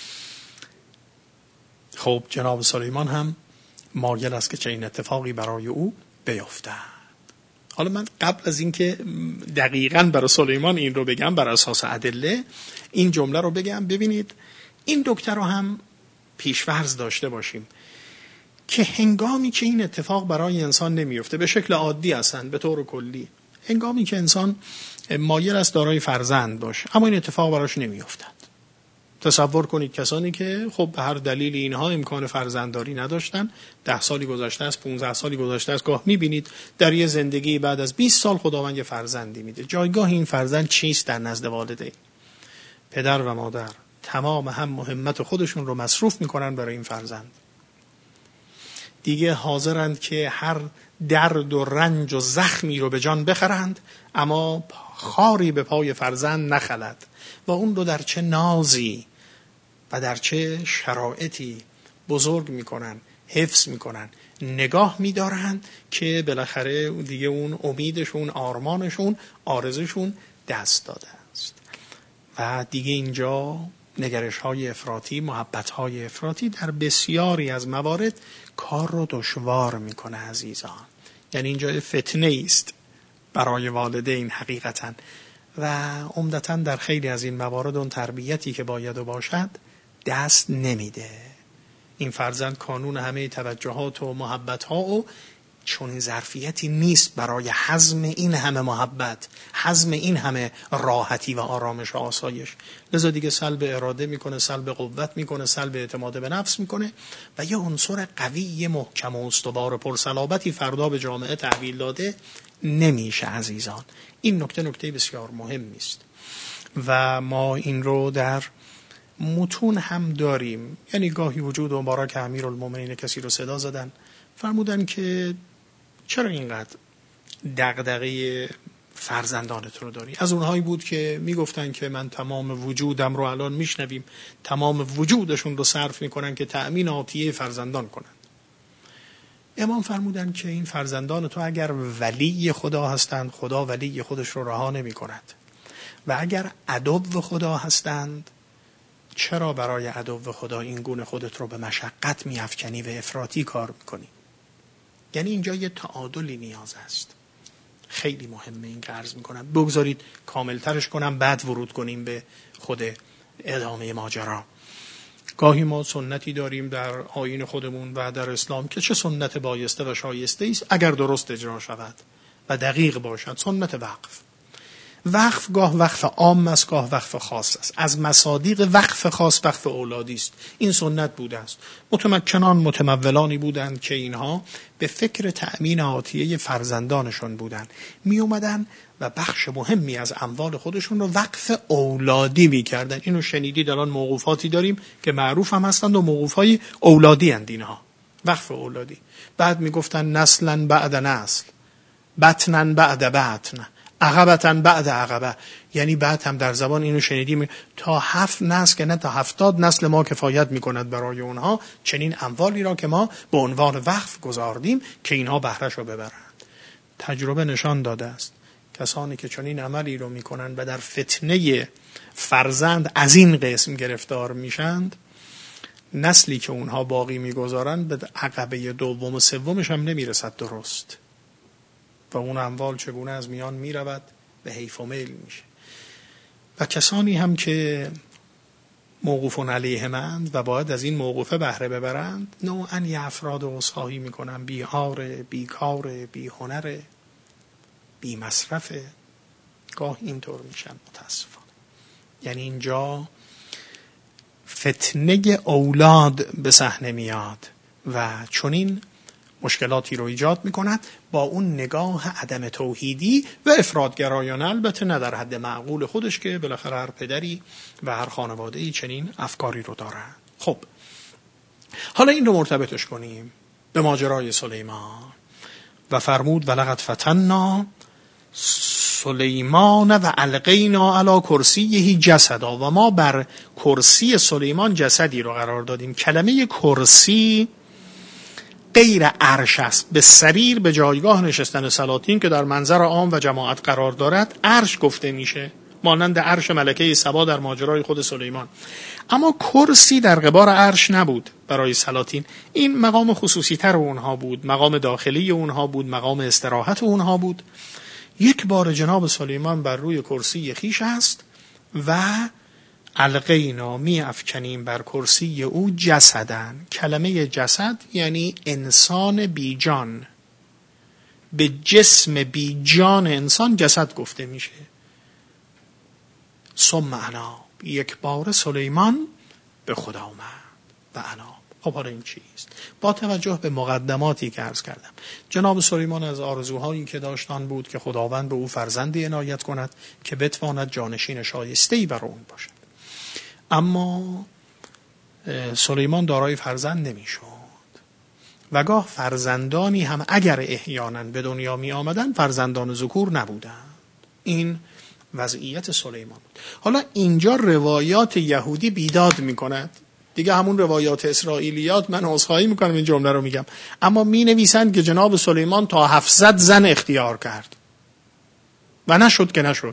خب جناب سلیمان هم مایل است که چنین اتفاقی برای او بیفتد. حالا من قبل از اینکه دقیقاً برای سلیمان این رو بگم بر اساس ادله، این جمله رو بگم. ببینید این نکته رو هم پیش‌فرض داشته باشیم که هنگامی که این اتفاق برای انسان نمیفته، به شکل عادی هستند به طور کلی، هنگامی که انسان مایل است دارای فرزند باشه اما این اتفاق براش نمیافتد. تصور کنید کسانی که خب به هر دلیل اینها امکان فرزندداری نداشتن، 10 سالی گذشته است، 15 سالی گذشته است، گاه میبینید در یه زندگی بعد از 20 سال خداوند یه فرزندی میده. جایگاه این فرزند چیست در نزد والدین؟ پدر و مادر تمام هم مهمت خودشون رو مصروف میکنن برای این فرزند. دیگه حاضرند که هر درد و رنج و زخمی رو به جان بخرند اما خاری به پای فرزند نخلد. و اون رو در چه نازی و در چه شرایطی بزرگ میکنن، حفظ میکنن، نگاه میدارن که بالاخره دیگه اون امیدشون، آرمانشون، آرزوشون دست داده است. و دیگه اینجا نگرش های افراطی، محبت های افراطی در بسیاری از موارد کار رو دشوار میکنه عزیزان. یعنی اینجا فتنه است برای والدین حقیقتاً. و عمدتاً در خیلی از این موارد اون تربیتی که باید و باشد دست نمیده. این فرزند کانون همه توجهات و محبت ها و چون ظرفیتی نیست برای هضم این همه محبت، هضم این همه راحتی و آرامش و آسایش. لذا دیگه سلب اراده میکنه، سلب قوت میکنه، سلب اعتماد به نفس میکنه و یه عنصر قوی محکم و استوار پرصلابتی فردا به جامعه تحویل داده نمیشه عزیزان. این نکته بسیار مهمی است و ما این رو در متون هم داریم. یعنی گاهی وجود مبارک امیرالمومنین کسی رو صدا زدن، فرمودن که چرا اینقدر دغدغه فرزندانت رو داری؟ از اونهایی بود که میگفتن که من تمام وجودم رو، الان میشنویم تمام وجودشون رو صرف میکنن که تأمین عاطیه فرزندان کنن. امام فرمودن که این فرزندان تو اگر ولی خدا هستند، خدا ولی خودش رو رها نمی کند. و اگر عدو خدا هستند، چرا برای عدو خدا این گونه خودت رو به مشقت می افکنی و افراطی کار میکنی؟ یعنی اینجا یه تعادلی نیاز است. خیلی مهمه این که عرض میکنم. بگذارید کاملترش کنم بعد ورود کنیم به خود ادامه ماجرا. گاهی ما سنتی داریم در آیین خودمون و در اسلام که چه سنت بایسته و شایسته است اگر درست اجرا شود و دقیق باشد. سنت وقف. وقف گاه وقف عام است، گاه وقف خاص است. از مصادیق وقف خاص وقف اولادی است. این سنت بوده است. متمکنان متمولانی بودند که اینها به فکر تأمین عاطیه فرزندانشون بودند. می اومدن و بخش مهمی از اموال خودشون رو وقف اولادی می کردن. اینو شنیدید الان موقوفاتی داریم که معروف هم هستند و موقوفای اولادی اند اینها. وقف اولادی. بعد میگفتن نسلا بعد نسل، بطنا بعد بطن، عقبتا بعد عقبه. یعنی بعد هم در زبان اینو شنیدیم تا 7 نسل که نه تا 70 نسل ما کفایت میکند برای اونها چنین اموالی را که ما به عنوان وقف گذاردیم که اینها بهره‌اش رو ببرند. تجربه نشان داده است کسانی که چنین عملی رو میکنن و در فتنه فرزند از این قسم گرفتار میشند، نسلی که اونها باقی میگذارن به عقبه دوم و سومش هم نمیرسد درست و اون اموال چگونه از میان میرود به حیف و میل میشه. و کسانی هم که موقوفون علیهمند و باید از این موقوفه بهره ببرند، نوعا یه افراد عذرخواهی میکنن، بی‌حاره، بیکاره، بی‌هنره، بی مصرفه، گاه اینطور میشن متاسفانه. یعنی اینجا فتنه اولاد به صحنه میاد و چنین مشکلاتی رو ایجاد میکند با اون نگاه عدم توحیدی و افراطگرایانه، البته نه در حد معقول خودش که بالاخره هر پدری و هر خانواده‌ای چنین افکاری رو دارن. خب حالا این رو مرتبطش کنیم به ماجرای سلیمان و فرمود ولقد فتنا سلیمان و القینا علی کرسیه جسدا، و ما بر کرسی سلیمان جسدی رو قرار دادیم. کلمه کرسی غیر عرش است. به سریر، به جایگاه نشستن سلاطین که در منظر عام و جماعت قرار دارد، عرش گفته میشه، مانند عرش ملکه سبا در ماجرای خود سلیمان. اما کرسی در قبار عرش نبود برای سلاطین. این مقام خصوصی تر اونها بود، مقام داخلی اونها بود، مقام استراحت اونها بود. یک بار جناب سلیمان بر روی کرسی خیش است و القینا می افکنیم بر کرسی او جسدن. کلمه جسد یعنی انسان بی جان. به جسم بی جان انسان جسد گفته میشه. ثم اناب، یک بار سلیمان به خدا آمد و اناب. خب حالا این چیست؟ با توجه به مقدماتی که عرض کردم، جناب سلیمان از آرزوهایی که داشتان بود که خداوند به او فرزندی عنایت کند که بتواند جانشین شایسته‌ای بر اون باشد. اما سلیمان دارای فرزند نمیشد و گاه فرزندانی هم اگر احیانا به دنیا می آمدن فرزندان ذکور نبودند. این وضعیت سلیمان بود. حالا اینجا روایات یهودی بیداد می کند دیگه، همون روایات اسرائیلیات، من عذرخواهی میکنم این جمله رو میگم، اما می نویسند که جناب سلیمان تا 700 زن اختیار کرد و نشد که نشد.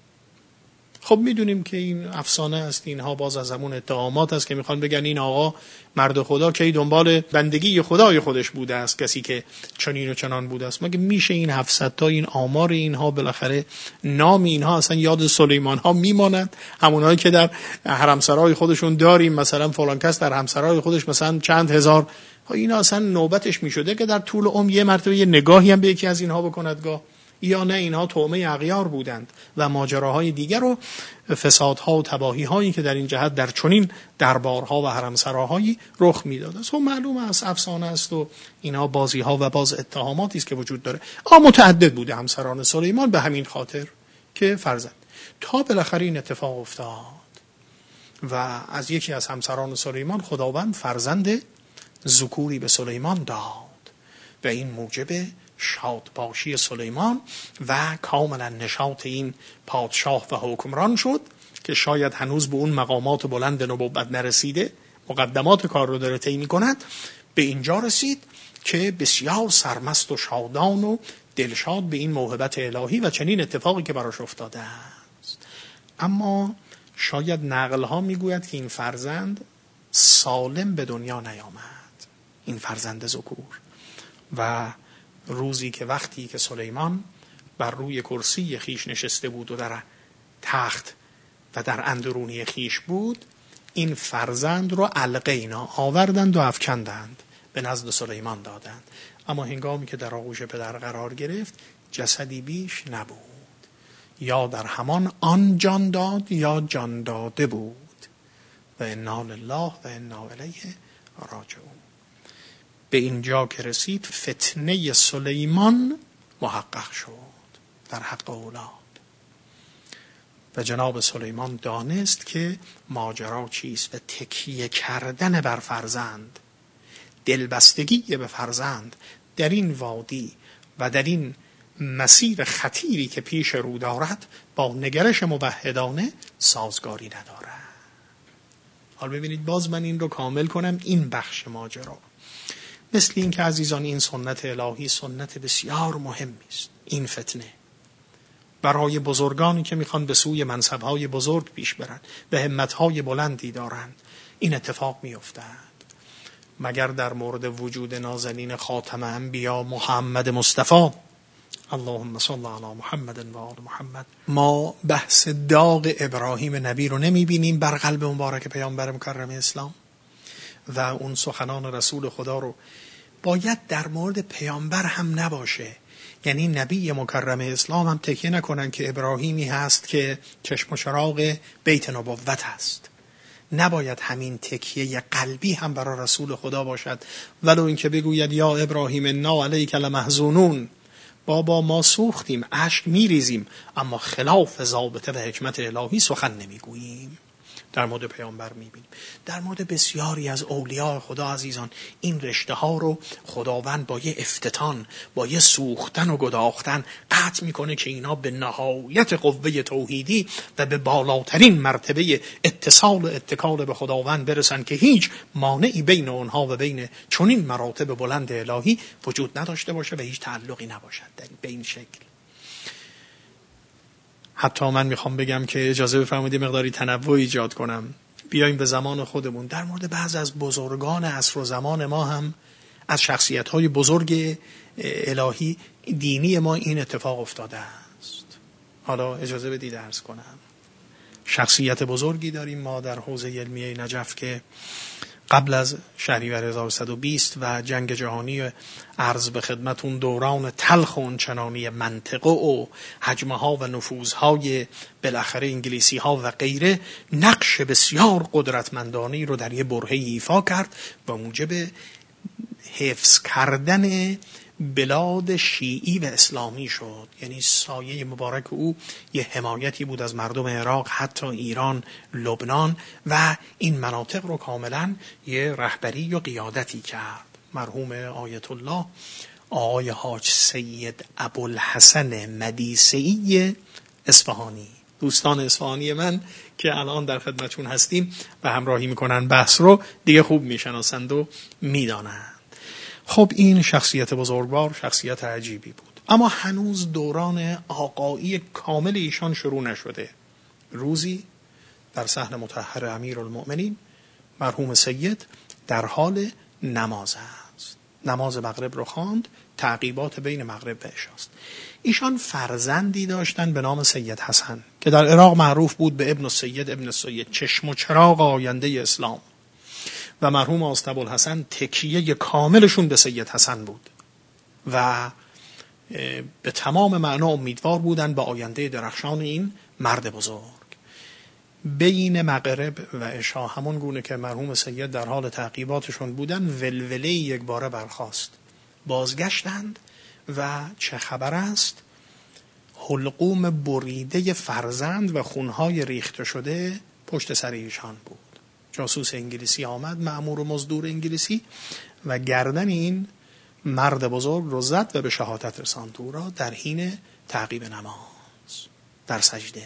خب میدونیم که این افسانه است، اینها باز از همون اتهامات است که میخوان بگن این آقا مرد خدا که دنبال بندگی خدای خودش بوده است، کسی که چنین و چنان بوده است. مگه میشه این 700 تا این آمار اینها بالاخره نام اینها اصلا یاد سلیمان ها میماند؟ همونایی که در حرمسرای خودشون داریم، مثلا فلان کس در حرمسرای خودش مثلا چند هزار، اینا اصلا نوبتش میشده که در طول عمر یه مرتبه یه نگاهی هم به یکی از اینها بکند گاه، یا نه اینها طعمه اغیار بودند و ماجراهای دیگر و فسادها و تباهی‌هایی که در این جهت در چنین دربارها و حرمسراهایی رخ می‌داد. خب معلومه از افسانه است و اینها بازی‌ها و باز اتهاماتی است که وجود داره. متعدد بوده همسران سلیمان به همین خاطر که فرزند، تا بالاخره این اتفاق افتاد و از یکی از همسران سلیمان خداوند فرزند ذکوری به سلیمان داد و این موجب شادباشی سلیمان و کاملا نشاط این پادشاه و حکمران شد که شاید هنوز به اون مقامات بلند نبوت نرسیده، مقدمات کار رو داره طی می‌کند. به اینجا رسید که بسیار سرمست و شادان و دلشاد به این موهبت الهی و چنین اتفاقی که براش افتاده است. اما شاید نقل‌ها میگوید که این فرزند سالم به دنیا نیامد، این فرزند ذکور. و روزی که وقتی که سلیمان بر روی کرسی خیش نشسته بود و در تخت و در اندرونی خیش بود، این فرزند رو القینا آوردند و افکندند، به نزد سلیمان دادند. اما هنگامی که در آغوش پدر قرار گرفت جسدی بیش نبود، یا در همان آن جان داد یا جان داده بود و انا لله و انا الیه راجعون. به اینجا که رسید فتنه سلیمان محقق شد در حق اولاد و جناب سلیمان دانست که ماجرا چیست و تکیه کردن بر فرزند، دلبستگی به فرزند در این وادی و در این مسیر خطیری که پیش رو دارد با نگرش موحدانه سازگاری ندارد. حال ببینید، باز من این رو کامل کنم، این بخش ماجرا مثل این که عزیزان این سنت الهی سنت بسیار مهمی است. این فتنه برای بزرگانی که میخوان به سوی منصبهای بزرگ پیش برند، به همتهای بلندی دارند، این اتفاق میافتد. مگر در مورد وجود نازنین خاتم انبیا محمد مصطفی اللهم صل علی محمد و آل محمد ما بحث داغ ابراهیم نبی رو نمیبینیم بر قلب مبارک پیامبر مکرم اسلام و اون سخنان رسول خدا رو باید در مورد پیامبر هم نباشه. یعنی نبی مکرم اسلام هم تکیه نکنن که ابراهیمی هست که چشم و چراغ بیت نبوت هست. نباید همین تکیه قلبی هم برای رسول خدا باشد، ولو اینکه بگوید یا ابراهیم انا علیک لمحزونون، بابا ما سوختیم، اشک میریزیم، اما خلاف ضابطه و حکمت الهی سخن نمیگوییم. در مورد پیامبر میبینیم. در مورد بسیاری از اولیاء خدا عزیزان این رشته ها رو خداوند با یه افتتان، با یه سوختن و گداختن قطع میکنه که اینا به نهایت قوه توحیدی و به بالاترین مرتبه اتصال و اتکال به خداوند برسن که هیچ مانعی بین اونها و بین چنین مراتب بلند الهی وجود نداشته باشه و هیچ تعلقی نباشد به این شکل. حتی من میخوام بگم که اجازه بفرمایید مقداری تنوع ایجاد کنم. بیایم به زمان خودمون. در مورد بعض از بزرگان عصر و زمان ما هم از شخصیت‌های بزرگ الهی دینی ما این اتفاق افتاده است. حالا اجازه بدید عرض کنم. شخصیت بزرگی داریم ما در حوزه علمیه نجف که قبل از شهریور 1120 و جنگ جهانی عرض به خدمتون دوران تلخ و اونچنانی منطقه و حجمها و نفوذهای بالاخره انگلیسی ها و غیره نقش بسیار قدرتمندانی رو در یه برهه ایفا کرد و موجب حفظ کردن بلاد شیعی و اسلامی شد. یعنی سایه مبارک او یه حمایتی بود از مردم عراق، حتی ایران، لبنان و این مناطق رو کاملا یه رهبری و قیادتی کرد. مرحوم آیت الله آقای حاج سید ابوالحسن مدیسه‌ای اصفهانی، دوستان اصفهانی من که الان در خدمتشون هستیم و همراهی میکنن بحث رو دیگه خوب میشناسند و میدانند. خب این شخصیت بزرگوار شخصیت عجیبی بود، اما هنوز دوران آقایی کامل ایشان شروع نشده. روزی در صحن مطهر امیرالمؤمنین مرحوم سید در حال نماز است. نماز مغرب رو خواند، تعقیبات بین مغرب و عشاست. ایشان فرزندی داشتن به نام سید حسن که در عراق معروف بود به ابن السید، چشم و چراغ آینده اسلام. و مرحوم آقا ابوالحسن تکیه کاملشون به سید حسن بود و به تمام معنا امیدوار بودن به آینده درخشان این مرد بزرگ. بین مغرب و عشا همون گونه که مرحوم سید در حال تعقیباتشون بودن ولوله یک باره برخاست. بازگشتند و چه خبر است؟ حلقوم بریده فرزند و خونهای ریخته شده پشت سر ایشان بود. جاسوس انگلیسی آمد، مأمور و مزدور انگلیسی، و گردن این مرد بزرگ رو زد و به شهادت رساند او را در حین تعقیب نماز در سجده.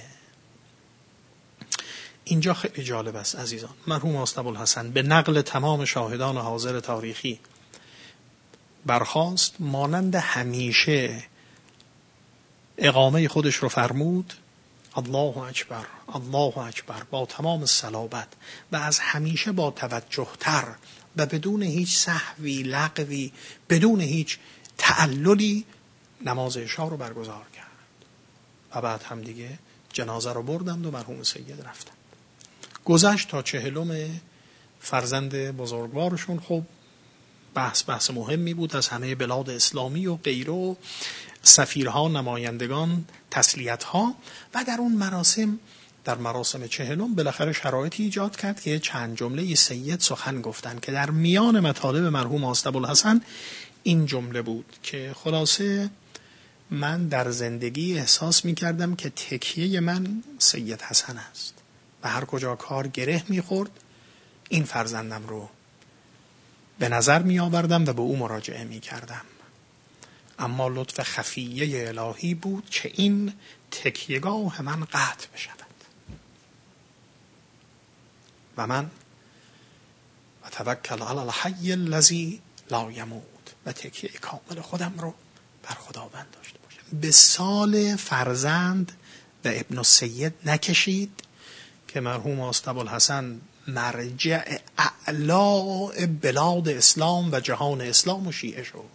اینجا خیلی جالب است عزیزان. مرحوم آقا ابوالحسن به نقل تمام شاهدان حاضر تاریخی برخاست، مانند همیشه اقامه خودش رو فرمود، الله اکبر الله اکبر، با تمام صلابت و از همیشه با توجه تر و بدون هیچ سهوی لغوی، بدون هیچ تعللی نماز عشا رو برگزار کرد و بعد هم دیگه جنازه رو بردند و مرحوم سید رفتند. گذشت تا 40 فرزند بزرگوارشون. خب بحث مهمی بود، از همه بلاد اسلامی و غیره، سفیرها، نمایندگان، تسلیتها، و در اون مراسم، در مراسم 40 بالاخره شرایطی ایجاد کرد که چند جمله سید سخن گفتن که در میان مطالب مرحوم آقا ابوالحسن این جمله بود که خلاصه من در زندگی احساس می کردم که تکیه من سید حسن است و هر کجا کار گره می خورد این فرزندم رو به نظر می آوردم و به او مراجعه می کردم. اما لطف خفیه الهی بود که این تکیهگاه من قطع بشود و من و توکل علی الحی الذی لا یموت و تکیه کامل خودم رو بر خداوند داشته باشم. به سال فرزند و ابن السید نکشید که مرحوم آست ابوالحسن مرجع اعلا بلاد اسلام و جهان اسلام و شیعه شد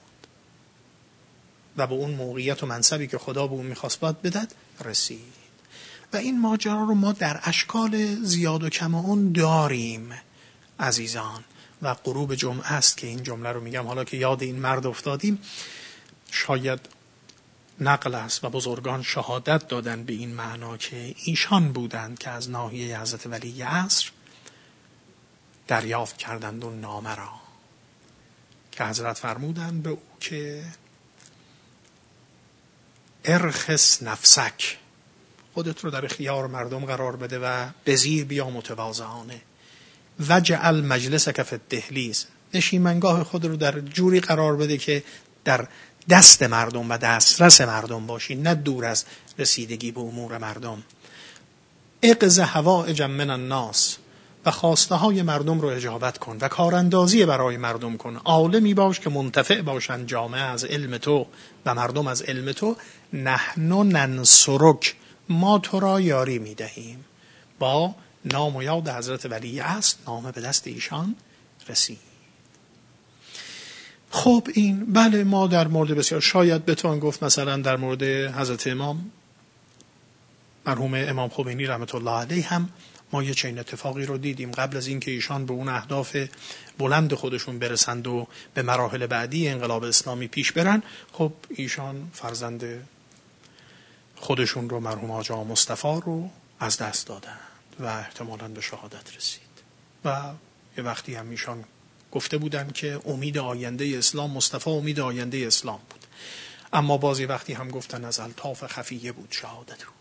و به اون موقعیت و منصبی که خدا به اون میخواست باید بدد رسید. و این ماجرا رو ما در اشکال زیاد و کم اون داریم عزیزان. و غروب جمعه است که این جمله رو میگم، حالا که یاد این مرد افتادیم. شاید نقل است و بزرگان شهادت دادن به این معنا که ایشان بودند که از ناحیه حضرت ولی عصر دریافت کردند اون نامه را که حضرت فرمودند به او که ارخص نفسک، خودت رو در اختیار مردم قرار بده و به زیر بیا متواضعانه، وجعل مجلسک فی الدهلیز، نشیمنگاه خود رو در جوری قرار بده که در دست مردم و دسترس مردم باشی، نه دور از رسیدگی به امور مردم. اقض حوائج من الناس، و خواسته های مردم رو اجابت کن و کاراندازی برای مردم کن. عالمی باش که منتفع باشن جامعه از علم تو و مردم از علم تو. نحن ننصرک، ما تو را یاری میدهیم. با نام و یاد حضرت ولی است، نامه به دست ایشان رسید. خب این بله، ما در مورد بسیار شاید بتوان گفت مثلا در مورد حضرت امام مرحوم امام خمینی رحمت الله علیه هم ما یه چنین اتفاقی رو دیدیم. قبل از اینکه ایشان به اون اهداف بلند خودشون برسند و به مراحل بعدی انقلاب اسلامی پیش برن، خب ایشان فرزند خودشون رو مرحوم حاج آقا مصطفی رو از دست دادند و احتمالاً به شهادت رسید. و یه وقتی هم ایشان گفته بودن که امید آینده اسلام، مصطفی امید آینده اسلام بود. اما بعضی وقتی هم گفتن از الطاف خفیه بود شهادت رو.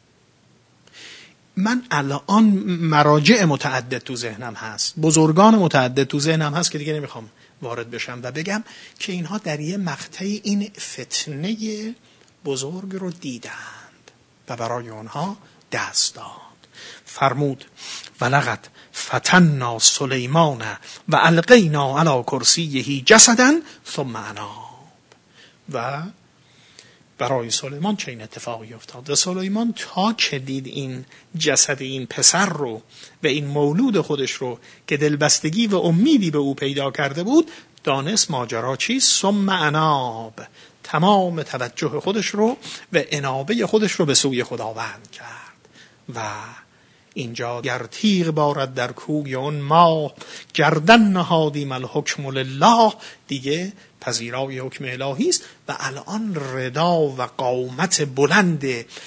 من الان مراجع متعدد تو ذهنم هست، بزرگان متعدد تو ذهنم هست که دیگه نمیخوام وارد بشم و بگم که اینها در یه مقطعی این فتنه بزرگ رو دیدند و برای اونها دست داد. فرمود ولقد فتنا سلیمان و القینا علی کرسیه جسدا ثم اناب. و برای سلیمان چه این اتفاقی افتاد؟ و سلیمان تا که دید این جسد این پسر رو و این مولود خودش رو که دلبستگی و امیدی به او پیدا کرده بود، دانست ماجرا چیست. ثم اناب، تمام توجه خودش رو و انابه خودش رو به سوی خداوند کرد. و اینجا گر تیغ بارد در کوی اون ما، گردن نهادیم الحکم لله، دیگه پذیرای حکم الهی است. و الان رضا و قامت بلند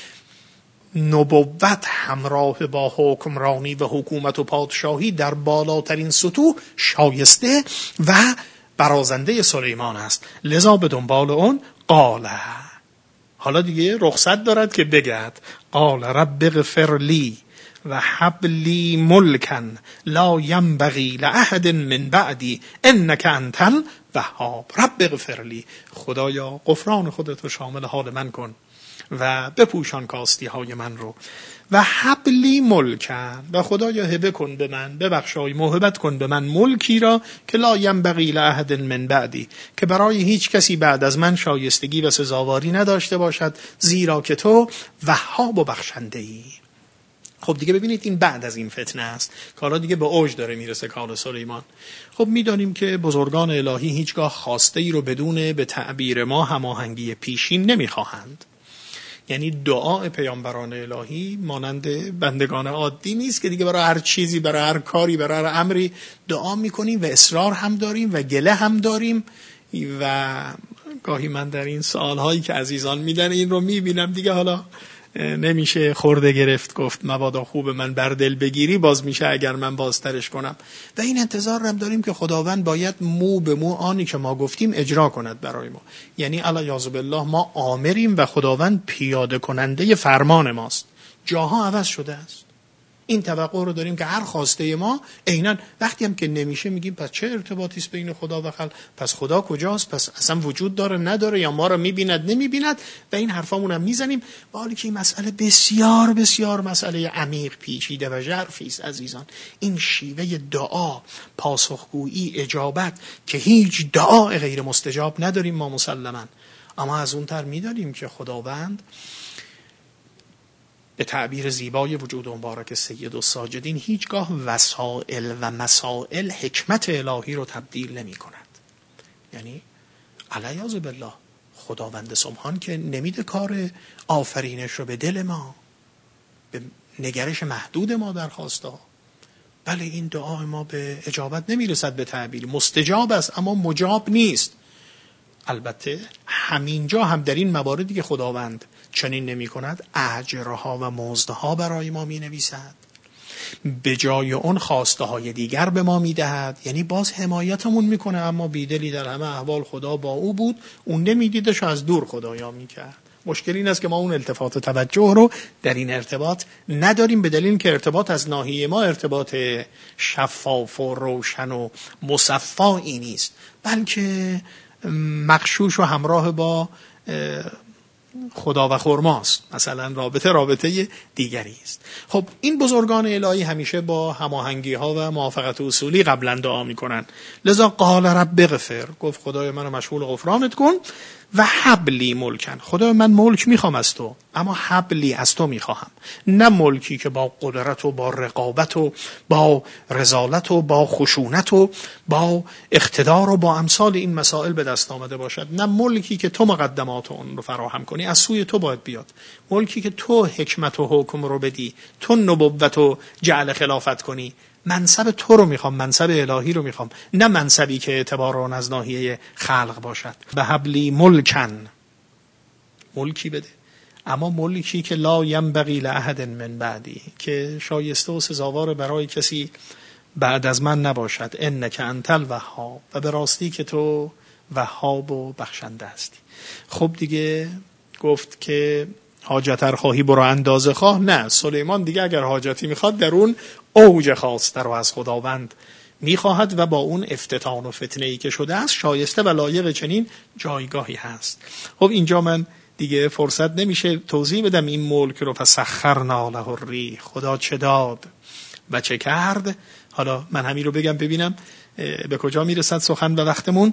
نبوت همراه با حکمرانی و حکومت و پادشاهی در بالاترین سطوح شایسته و برازنده سلیمان است. لذا به دنبال اون قال، حالا دیگه رخصت دارد که بگد قال رب اغفر لی و هب لی ملکا لا ینبغی لاحد من بعدی انک انت الوهاب. رب اغفر لی، خدایا غفران خودت رو شامل حال من کن و بپوشان کاستی های من رو. و هب لی ملکا، و خدایا هبه کن به من، ببخشای موهبت کن به من ملکی را که لا ینبغی لاحد من بعدی، که برای هیچ کسی بعد از من شایستگی و سزاواری نداشته باشد، زیرا که تو وهاب و بخشنده ای. خب دیگه ببینید این بعد از این فتنه است که حالا دیگه به اوج داره میرسه کار سلیمان. خب میدانیم که بزرگان الهی هیچگاه خواسته ای رو بدون به تعبیر ما هماهنگی پیشین نمیخواهند. یعنی دعای پیامبران الهی مانند بندگان عادی نیست که دیگه برای هر چیزی، برای هر کاری، برای هر امری دعا میکنیم و اصرار هم داریم و گله هم داریم. و گاهی من در این سوالهایی که عزیزان میدن این رو میبینم دیگه حالا نمیشه خورده گرفت گفت مبادا خوب من بر دل بگیری، باز میشه اگر من بازترش کنم. و این انتظار هم داریم که خداوند باید مو به مو آنی که ما گفتیم اجرا کند برای ما. یعنی الیاذ بالله ما آمریم و خداوند پیاده کننده فرمان ماست. جاها عوض شده است. این توقع رو داریم که هر خواسته ما عیناً وقتی هم که نمیشه میگیم پس چه ارتباطی است بین خدا و خلق؟ پس خدا کجاست؟ پس اصلا وجود داره نداره؟ یا ما رو میبیند نمیبیند؟ و این حرفامون هم میزنیم، با حالی که این مسئله بسیار بسیار مسئله عمیق پیچیده و ژرفی است عزیزان. این شیوه دعا، پاسخگویی، اجابت که هیچ دعا غیر مستجاب نداریم ما مسلماً، اما از اون تر میدانیم که خداوند به تعبیر زیبای وجود مبارک سید الساجدین هیچگاه وسائل و مسائل حکمت الهی رو تبدیل نمی کند. یعنی علیاذ بالله خداوند سبحان که نمیده کار آفرینش رو به دل ما، به نگرش محدود ما درخواسته ها. بله این دعای ما به اجابت نمیرسد، به تعبیر مستجاب است اما مجاب نیست. البته همینجا هم در این مواردی که خداوند چنین نمی کند اجرها و مزدها برای ما می نویسد، به جای اون خواسته های دیگر به ما می دهد. یعنی باز حمایتمون می کنه، اما بیدلی در همه احوال خدا با او بود، اون نمی دیدش و از دور خدایا می کرد. مشکل این است که ما اون التفات و توجه رو در این ارتباط نداریم، به دلیل که ارتباط از ناحیه ما ارتباط شفاف و روشن و مصفایی نیست، بلکه مغشوش و همراه با خدا و خرماست. مثلا رابطه دیگری است. خب این بزرگان الهی همیشه با هماهنگی ها و موافقت اصولی قبلا دعا میکنن. لذا قال رب اغفر، گفت خدای منو مشغول غفرانت کن، و حبلی ملکن، خدای من ملک میخوام از تو، اما حبلی از تو میخواهم، نه ملکی که با قدرت و با رقابت و با رذالت و با خشونت و با اقتدار و با امثال این مسائل به دست آمده باشد، نه ملکی که تو مقدمات اون رو فراهم کنی، از سوی تو باید بیاد، ملکی که تو حکمت و حکم رو بدی، تو نبوت و جعل خلافت کنی. منصب تو رو میخوام، منصب الهی رو میخوام، نه منصبی که اعتبار آن از ناحیه خلق باشد. به حبلی ملکن، ملکی بده، اما ملکی که لا ینبغی لاحد من بعدی، که شایسته و سزاوار برای کسی بعد از من نباشد. انک انت الوهاب، و به راستی که تو وهاب و بخشنده هستی. خب دیگه گفت که حاجت خواهی برو اندازه خواه. نه، سلیمان دیگه اگر حاجتی میخواد در اون اوج خواسته رو از خداوند میخواهد و با اون افتتان و فتنه‌ای که شده است شایسته و لایق چنین جایگاهی هست. خب اینجا من دیگه فرصت نمیشه توضیح بدم این ملک رو. فسخرنا له الریح، خدا چه داد و چه کرد. حالا من همین رو بگم ببینم به کجا میرسد سخن و وقتمون.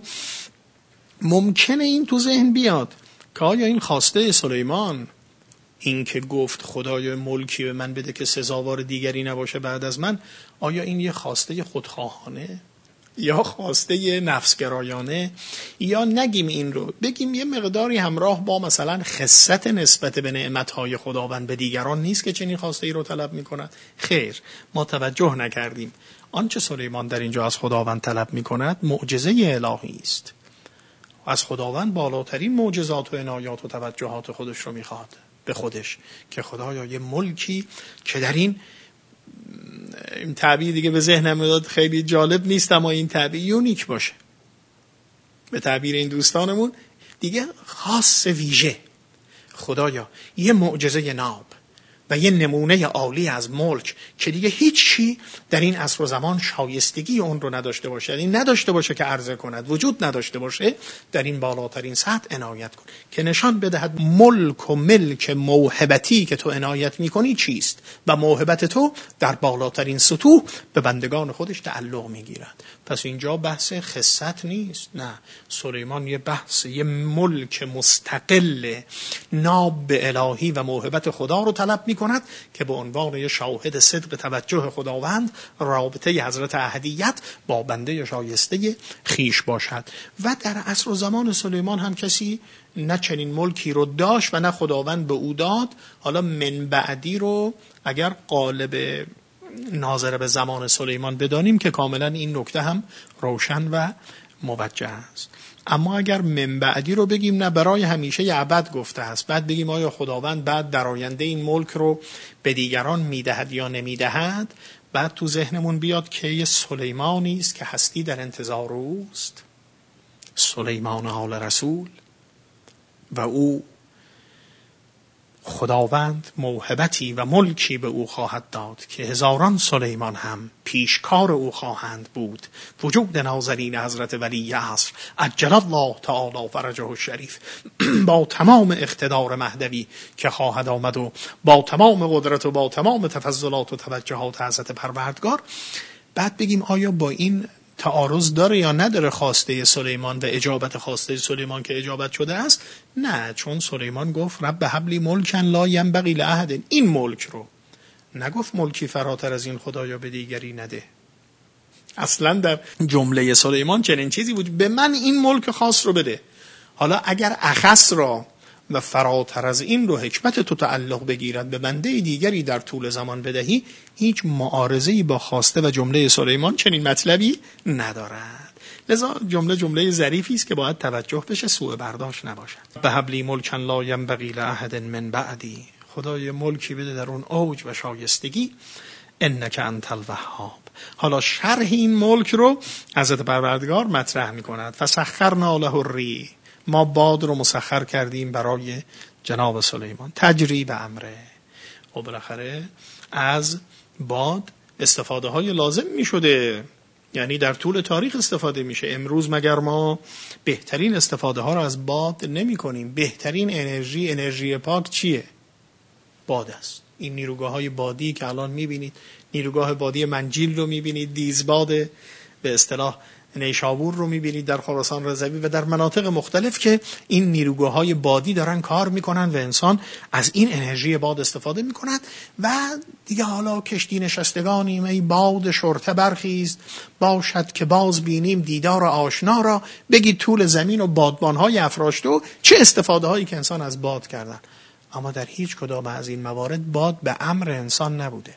ممکنه این تو ذهن بیاد که آیا این خواسته سلیمان، این که گفت خدای ملکی به من بده که سزاوار دیگری نباشه بعد از من، آیا این یه خواسته خودخواهانه یا خواسته نفسگرایانه، یا نگیم این رو بگیم یه مقداری همراه با مثلا خست نسبت به نعمتهای خداوند به دیگران نیست که چنین خواسته ای رو طلب می‌کند؟ خیر، ما توجه نکردیم. آنچه سلیمان در اینجا از خداوند طلب می‌کند معجزه الهی است. از خداوند بالاترین معجزات و عنایات و توجهات خودش رو می‌خواد به خودش، که خدایا یه ملکی که در این تعبیر دیگه به ذهنم میاد خیلی جالب نیست، اما این تعبیر یونیک باشه، به تعبیر این دوستانمون دیگه خاص ویژه. خدایا یه معجزه ناب و یه نمونه عالی از ملک که دیگه هیچ چی در این عصر و زمان شایستگی اون رو نداشته باشه، یعنی نداشته باشه که عرضه کند، وجود نداشته باشه، در این بالاترین سطح عنایت کن که نشان بدهد ملک و ملک موهبتی که تو عنایت میکنی چیست و موهبت تو در بالاترین سطوح به بندگان خودش تعلق میگیرد. پس اینجا بحث خست نیست، نه، سلیمان یه بحث یه ملک مستقل ناب به الهی و موهبت خدا رو طلب میکند که به عنوان یه شاهد صدق توجه خداوند رابطه حضرت احدیت با بنده شایسته خیش باشد. و در عصر و زمان سلیمان هم کسی نه چنین ملکی رو داشت و نه خداوند به او داد. حالا من بعدی رو اگر قالب ناظر به زمان سلیمان بدانیم که کاملا این نکته هم روشن و موجه است. اما اگر من بعدی رو بگیم نه، برای همیشه ابد گفته است، بعد بگیم آیا خداوند بعد در آینده این ملک رو به دیگران میدهد یا نمیدهد، بعد تو ذهنمون بیاد که یه سلیمانی است که هستی در انتظار اوست، سلیمان آل رسول، و او خداوند موهبتی و ملکی به او خواهد داد که هزاران سلیمان هم پیشکار او خواهند بود. وجود نازنین حضرت ولی عصر عجل الله تعالی فرجه الشریف با تمام اقتدار مهدوی که خواهد آمد و با تمام قدرت و با تمام تفضلات و توجهات حضرت پروردگار، بعد بگیم آیا با این تعارض داره یا نداره خواسته سلیمان و اجابت خواسته سلیمان که اجابت شده است؟ نه، چون سلیمان گفت رب هب لی ملکا لا ینبغی لاحد. این ملک رو نگفت ملکی فراتر از این خدایا به دیگری نده. اصلا در جمله سلیمان چنین چیزی بود، به من این ملک خاص رو بده. حالا اگر اخص را و فراتر از این رو حکمت تو تعلق بگیرد به بنده دیگری در طول زمان بدهی، هیچ معارضه‌ای با خواسته و جمله سلیمان چنین مطلبی ندارد. لذا جمله ظریفی است که باید توجه بشه، سوء برداشت نباشد. به حبلی ملکا لا ینبغی لاحد من بعدی، خدای ملکی بده در اون اوج و شایستگی، انک انت الوهاب. حالا شرح این ملک رو حضرت پروردگار مطرح می‌کند. فسخرنا له الریح، ما باد رو مسخر کردیم برای جناب سلیمان، تجری به امره. و بالاخره از باد استفاده های لازم می شده، یعنی در طول تاریخ استفاده میشه. امروز مگر ما بهترین استفاده ها رو از باد نمی کنیم؟ بهترین انرژی پاک چیه؟ باد است. این نیروگاه های بادی که الان می بینید، نیروگاه بادی منجیل رو می بینید، دیزباد به اصطلاح نیشابور رو می‌بینید در خراسان رضوی و در مناطق مختلف که این نیروگاه‌های بادی دارن کار می‌کنن و انسان از این انرژی باد استفاده می‌کند. و دیگه حالا کشتی نشستگانیم ای باد شرطه برخیز، باشد که باز بینیم دیدار آشنا را، بگید طول زمین و بادبان‌های افراشته و چه استفاده‌هایی که انسان از باد کردن. اما در هیچ کدام از این موارد باد به امر انسان نبوده.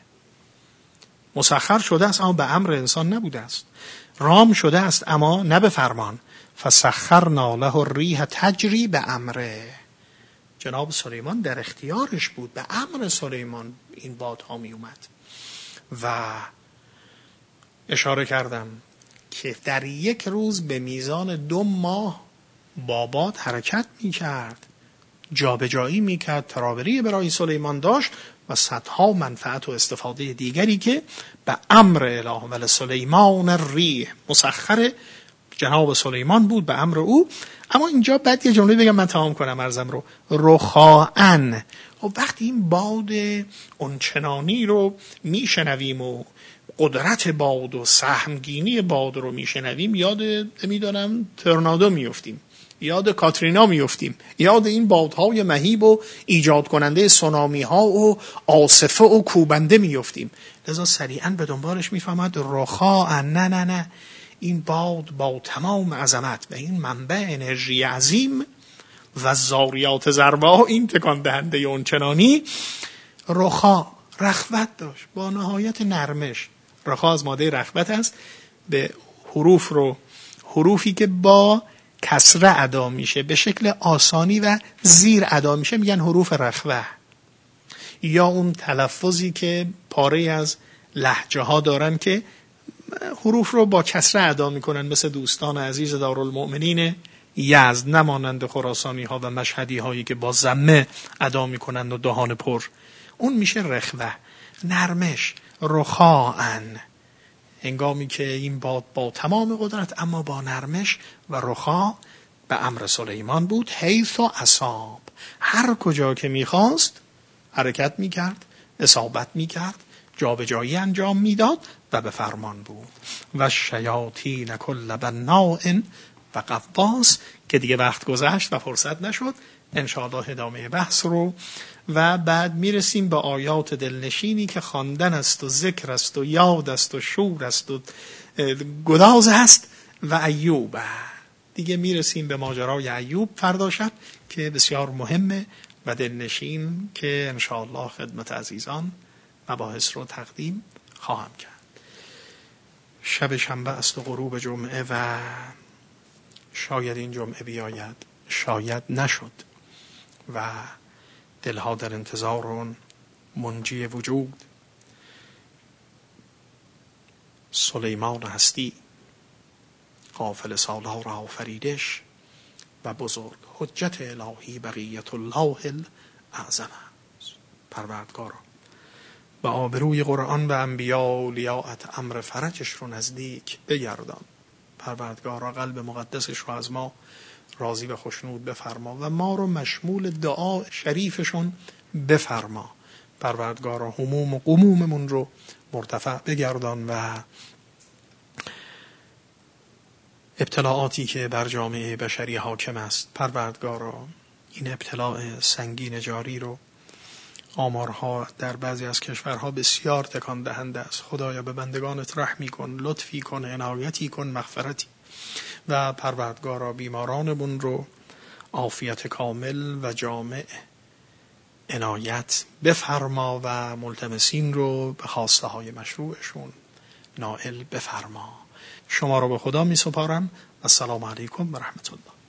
مسخر شده است اما به امر انسان نبوده است. رام شده است اما نه به فرمان. فسخرنا له الریح تجری به امره. جناب سلیمان در اختیارش بود، به امر سلیمان این بادها می اومد. و اشاره کردم که در یک روز به میزان 2 ماه با باد حرکت می کرد، جابجایی می کرد، تراوری برای سلیمان داشت و صدها منفعت و استفاده دیگری که به امر اله و سلیمان الریح، مسخر جناب سلیمان بود به امر او. اما اینجا بعد یه جمله بگم من تمام کنم عرضم رو. رخاءن، و وقتی این باد اونچنانی رو میشنویم و قدرت باد و سهمگینی باد رو میشنویم، یاد میدونم تورنادو میفتیم، یاد کاترینا میفتیم، یاد این بادهای مهیب و ایجاد کننده سونامی ها و عاصفه و کوبنده میفتیم. لذا سریعا به دنبالش میفهمد رخاء، نه این باد با تمام عظمت و این منبع انرژی عظیم و ذاریات ذروا، این تکان دهنده اون چنانی رخاء، رخوت داشت با نهایت نرمش. رخاء از ماده رخوت است. به حروفی که با کسره ادا میشه به شکل آسانی و زیر ادا میشه میگن حروف رخوه. یا اون تلفظی که پاره از لهجه ها دارن که حروف رو با کسره ادا میکنن، مثل دوستان عزیز دارالمؤمنین یزد، نمانند خراسانی ها و مشهدی هایی که با ضمه ادا میکنن و دهان پر. اون میشه رخوه، نرمش، رخاءن. هنگامی که این باد با تمام قدرت اما با نرمش و رخا به امر سلیمان بود. حیث و اصاب، هر کجا که میخواست حرکت میکرد، اصابت میکرد، جابجایی انجام میداد و به فرمان بود. و شیاطین کل بناء و غواص، که دیگه وقت گذشت و فرصت نشد. انشاءالله ادامه بحث رو و بعد میرسیم به آیات دلنشینی که خواندن است و ذکر است و یاد است و شور است و گداز است و ایوب. دیگه میرسیم به ماجرای ایوب فردا شب که بسیار مهمه و دلنشین، که انشاءالله خدمت عزیزان مباحث رو تقدیم خواهم کرد. شب شنبه است و غروب جمعه و شاید این جمعه بیاید، شاید نشد و دلها در انتظار اون منجی وجود سلیمان هستی، غافل سالار آفریدش و بزرگ حجت الهی بقیت الله الاعظم. پروردگارا و آبروی قرآن و انبیا و اولیاءت امر فرجش رو نزدیک بگردان. پروردگارا قلب مقدسش رو از ما راضی و خوشنود بفرما و ما رو مشمول دعا شریفشون بفرما. پروردگارا هموم و غموممون رو مرتفع بگردان و ابتلاعاتی که بر جامعه بشری حاکم است پروردگارا این ابتلاع سنگین جاری رو آمارها در بعضی از کشورها بسیار تکان دهنده است. خدایا به بندگانت رحمی کن، لطفی کن، عنایتی کن، مغفرتی و پروردگارا بیمارانمون رو عافیت کامل و جامع عنایت بفرما و ملتمسین رو به خواسته های مشروعشون نائل بفرما. شما رو به خدا می سپارم. السلام علیکم و رحمت الله.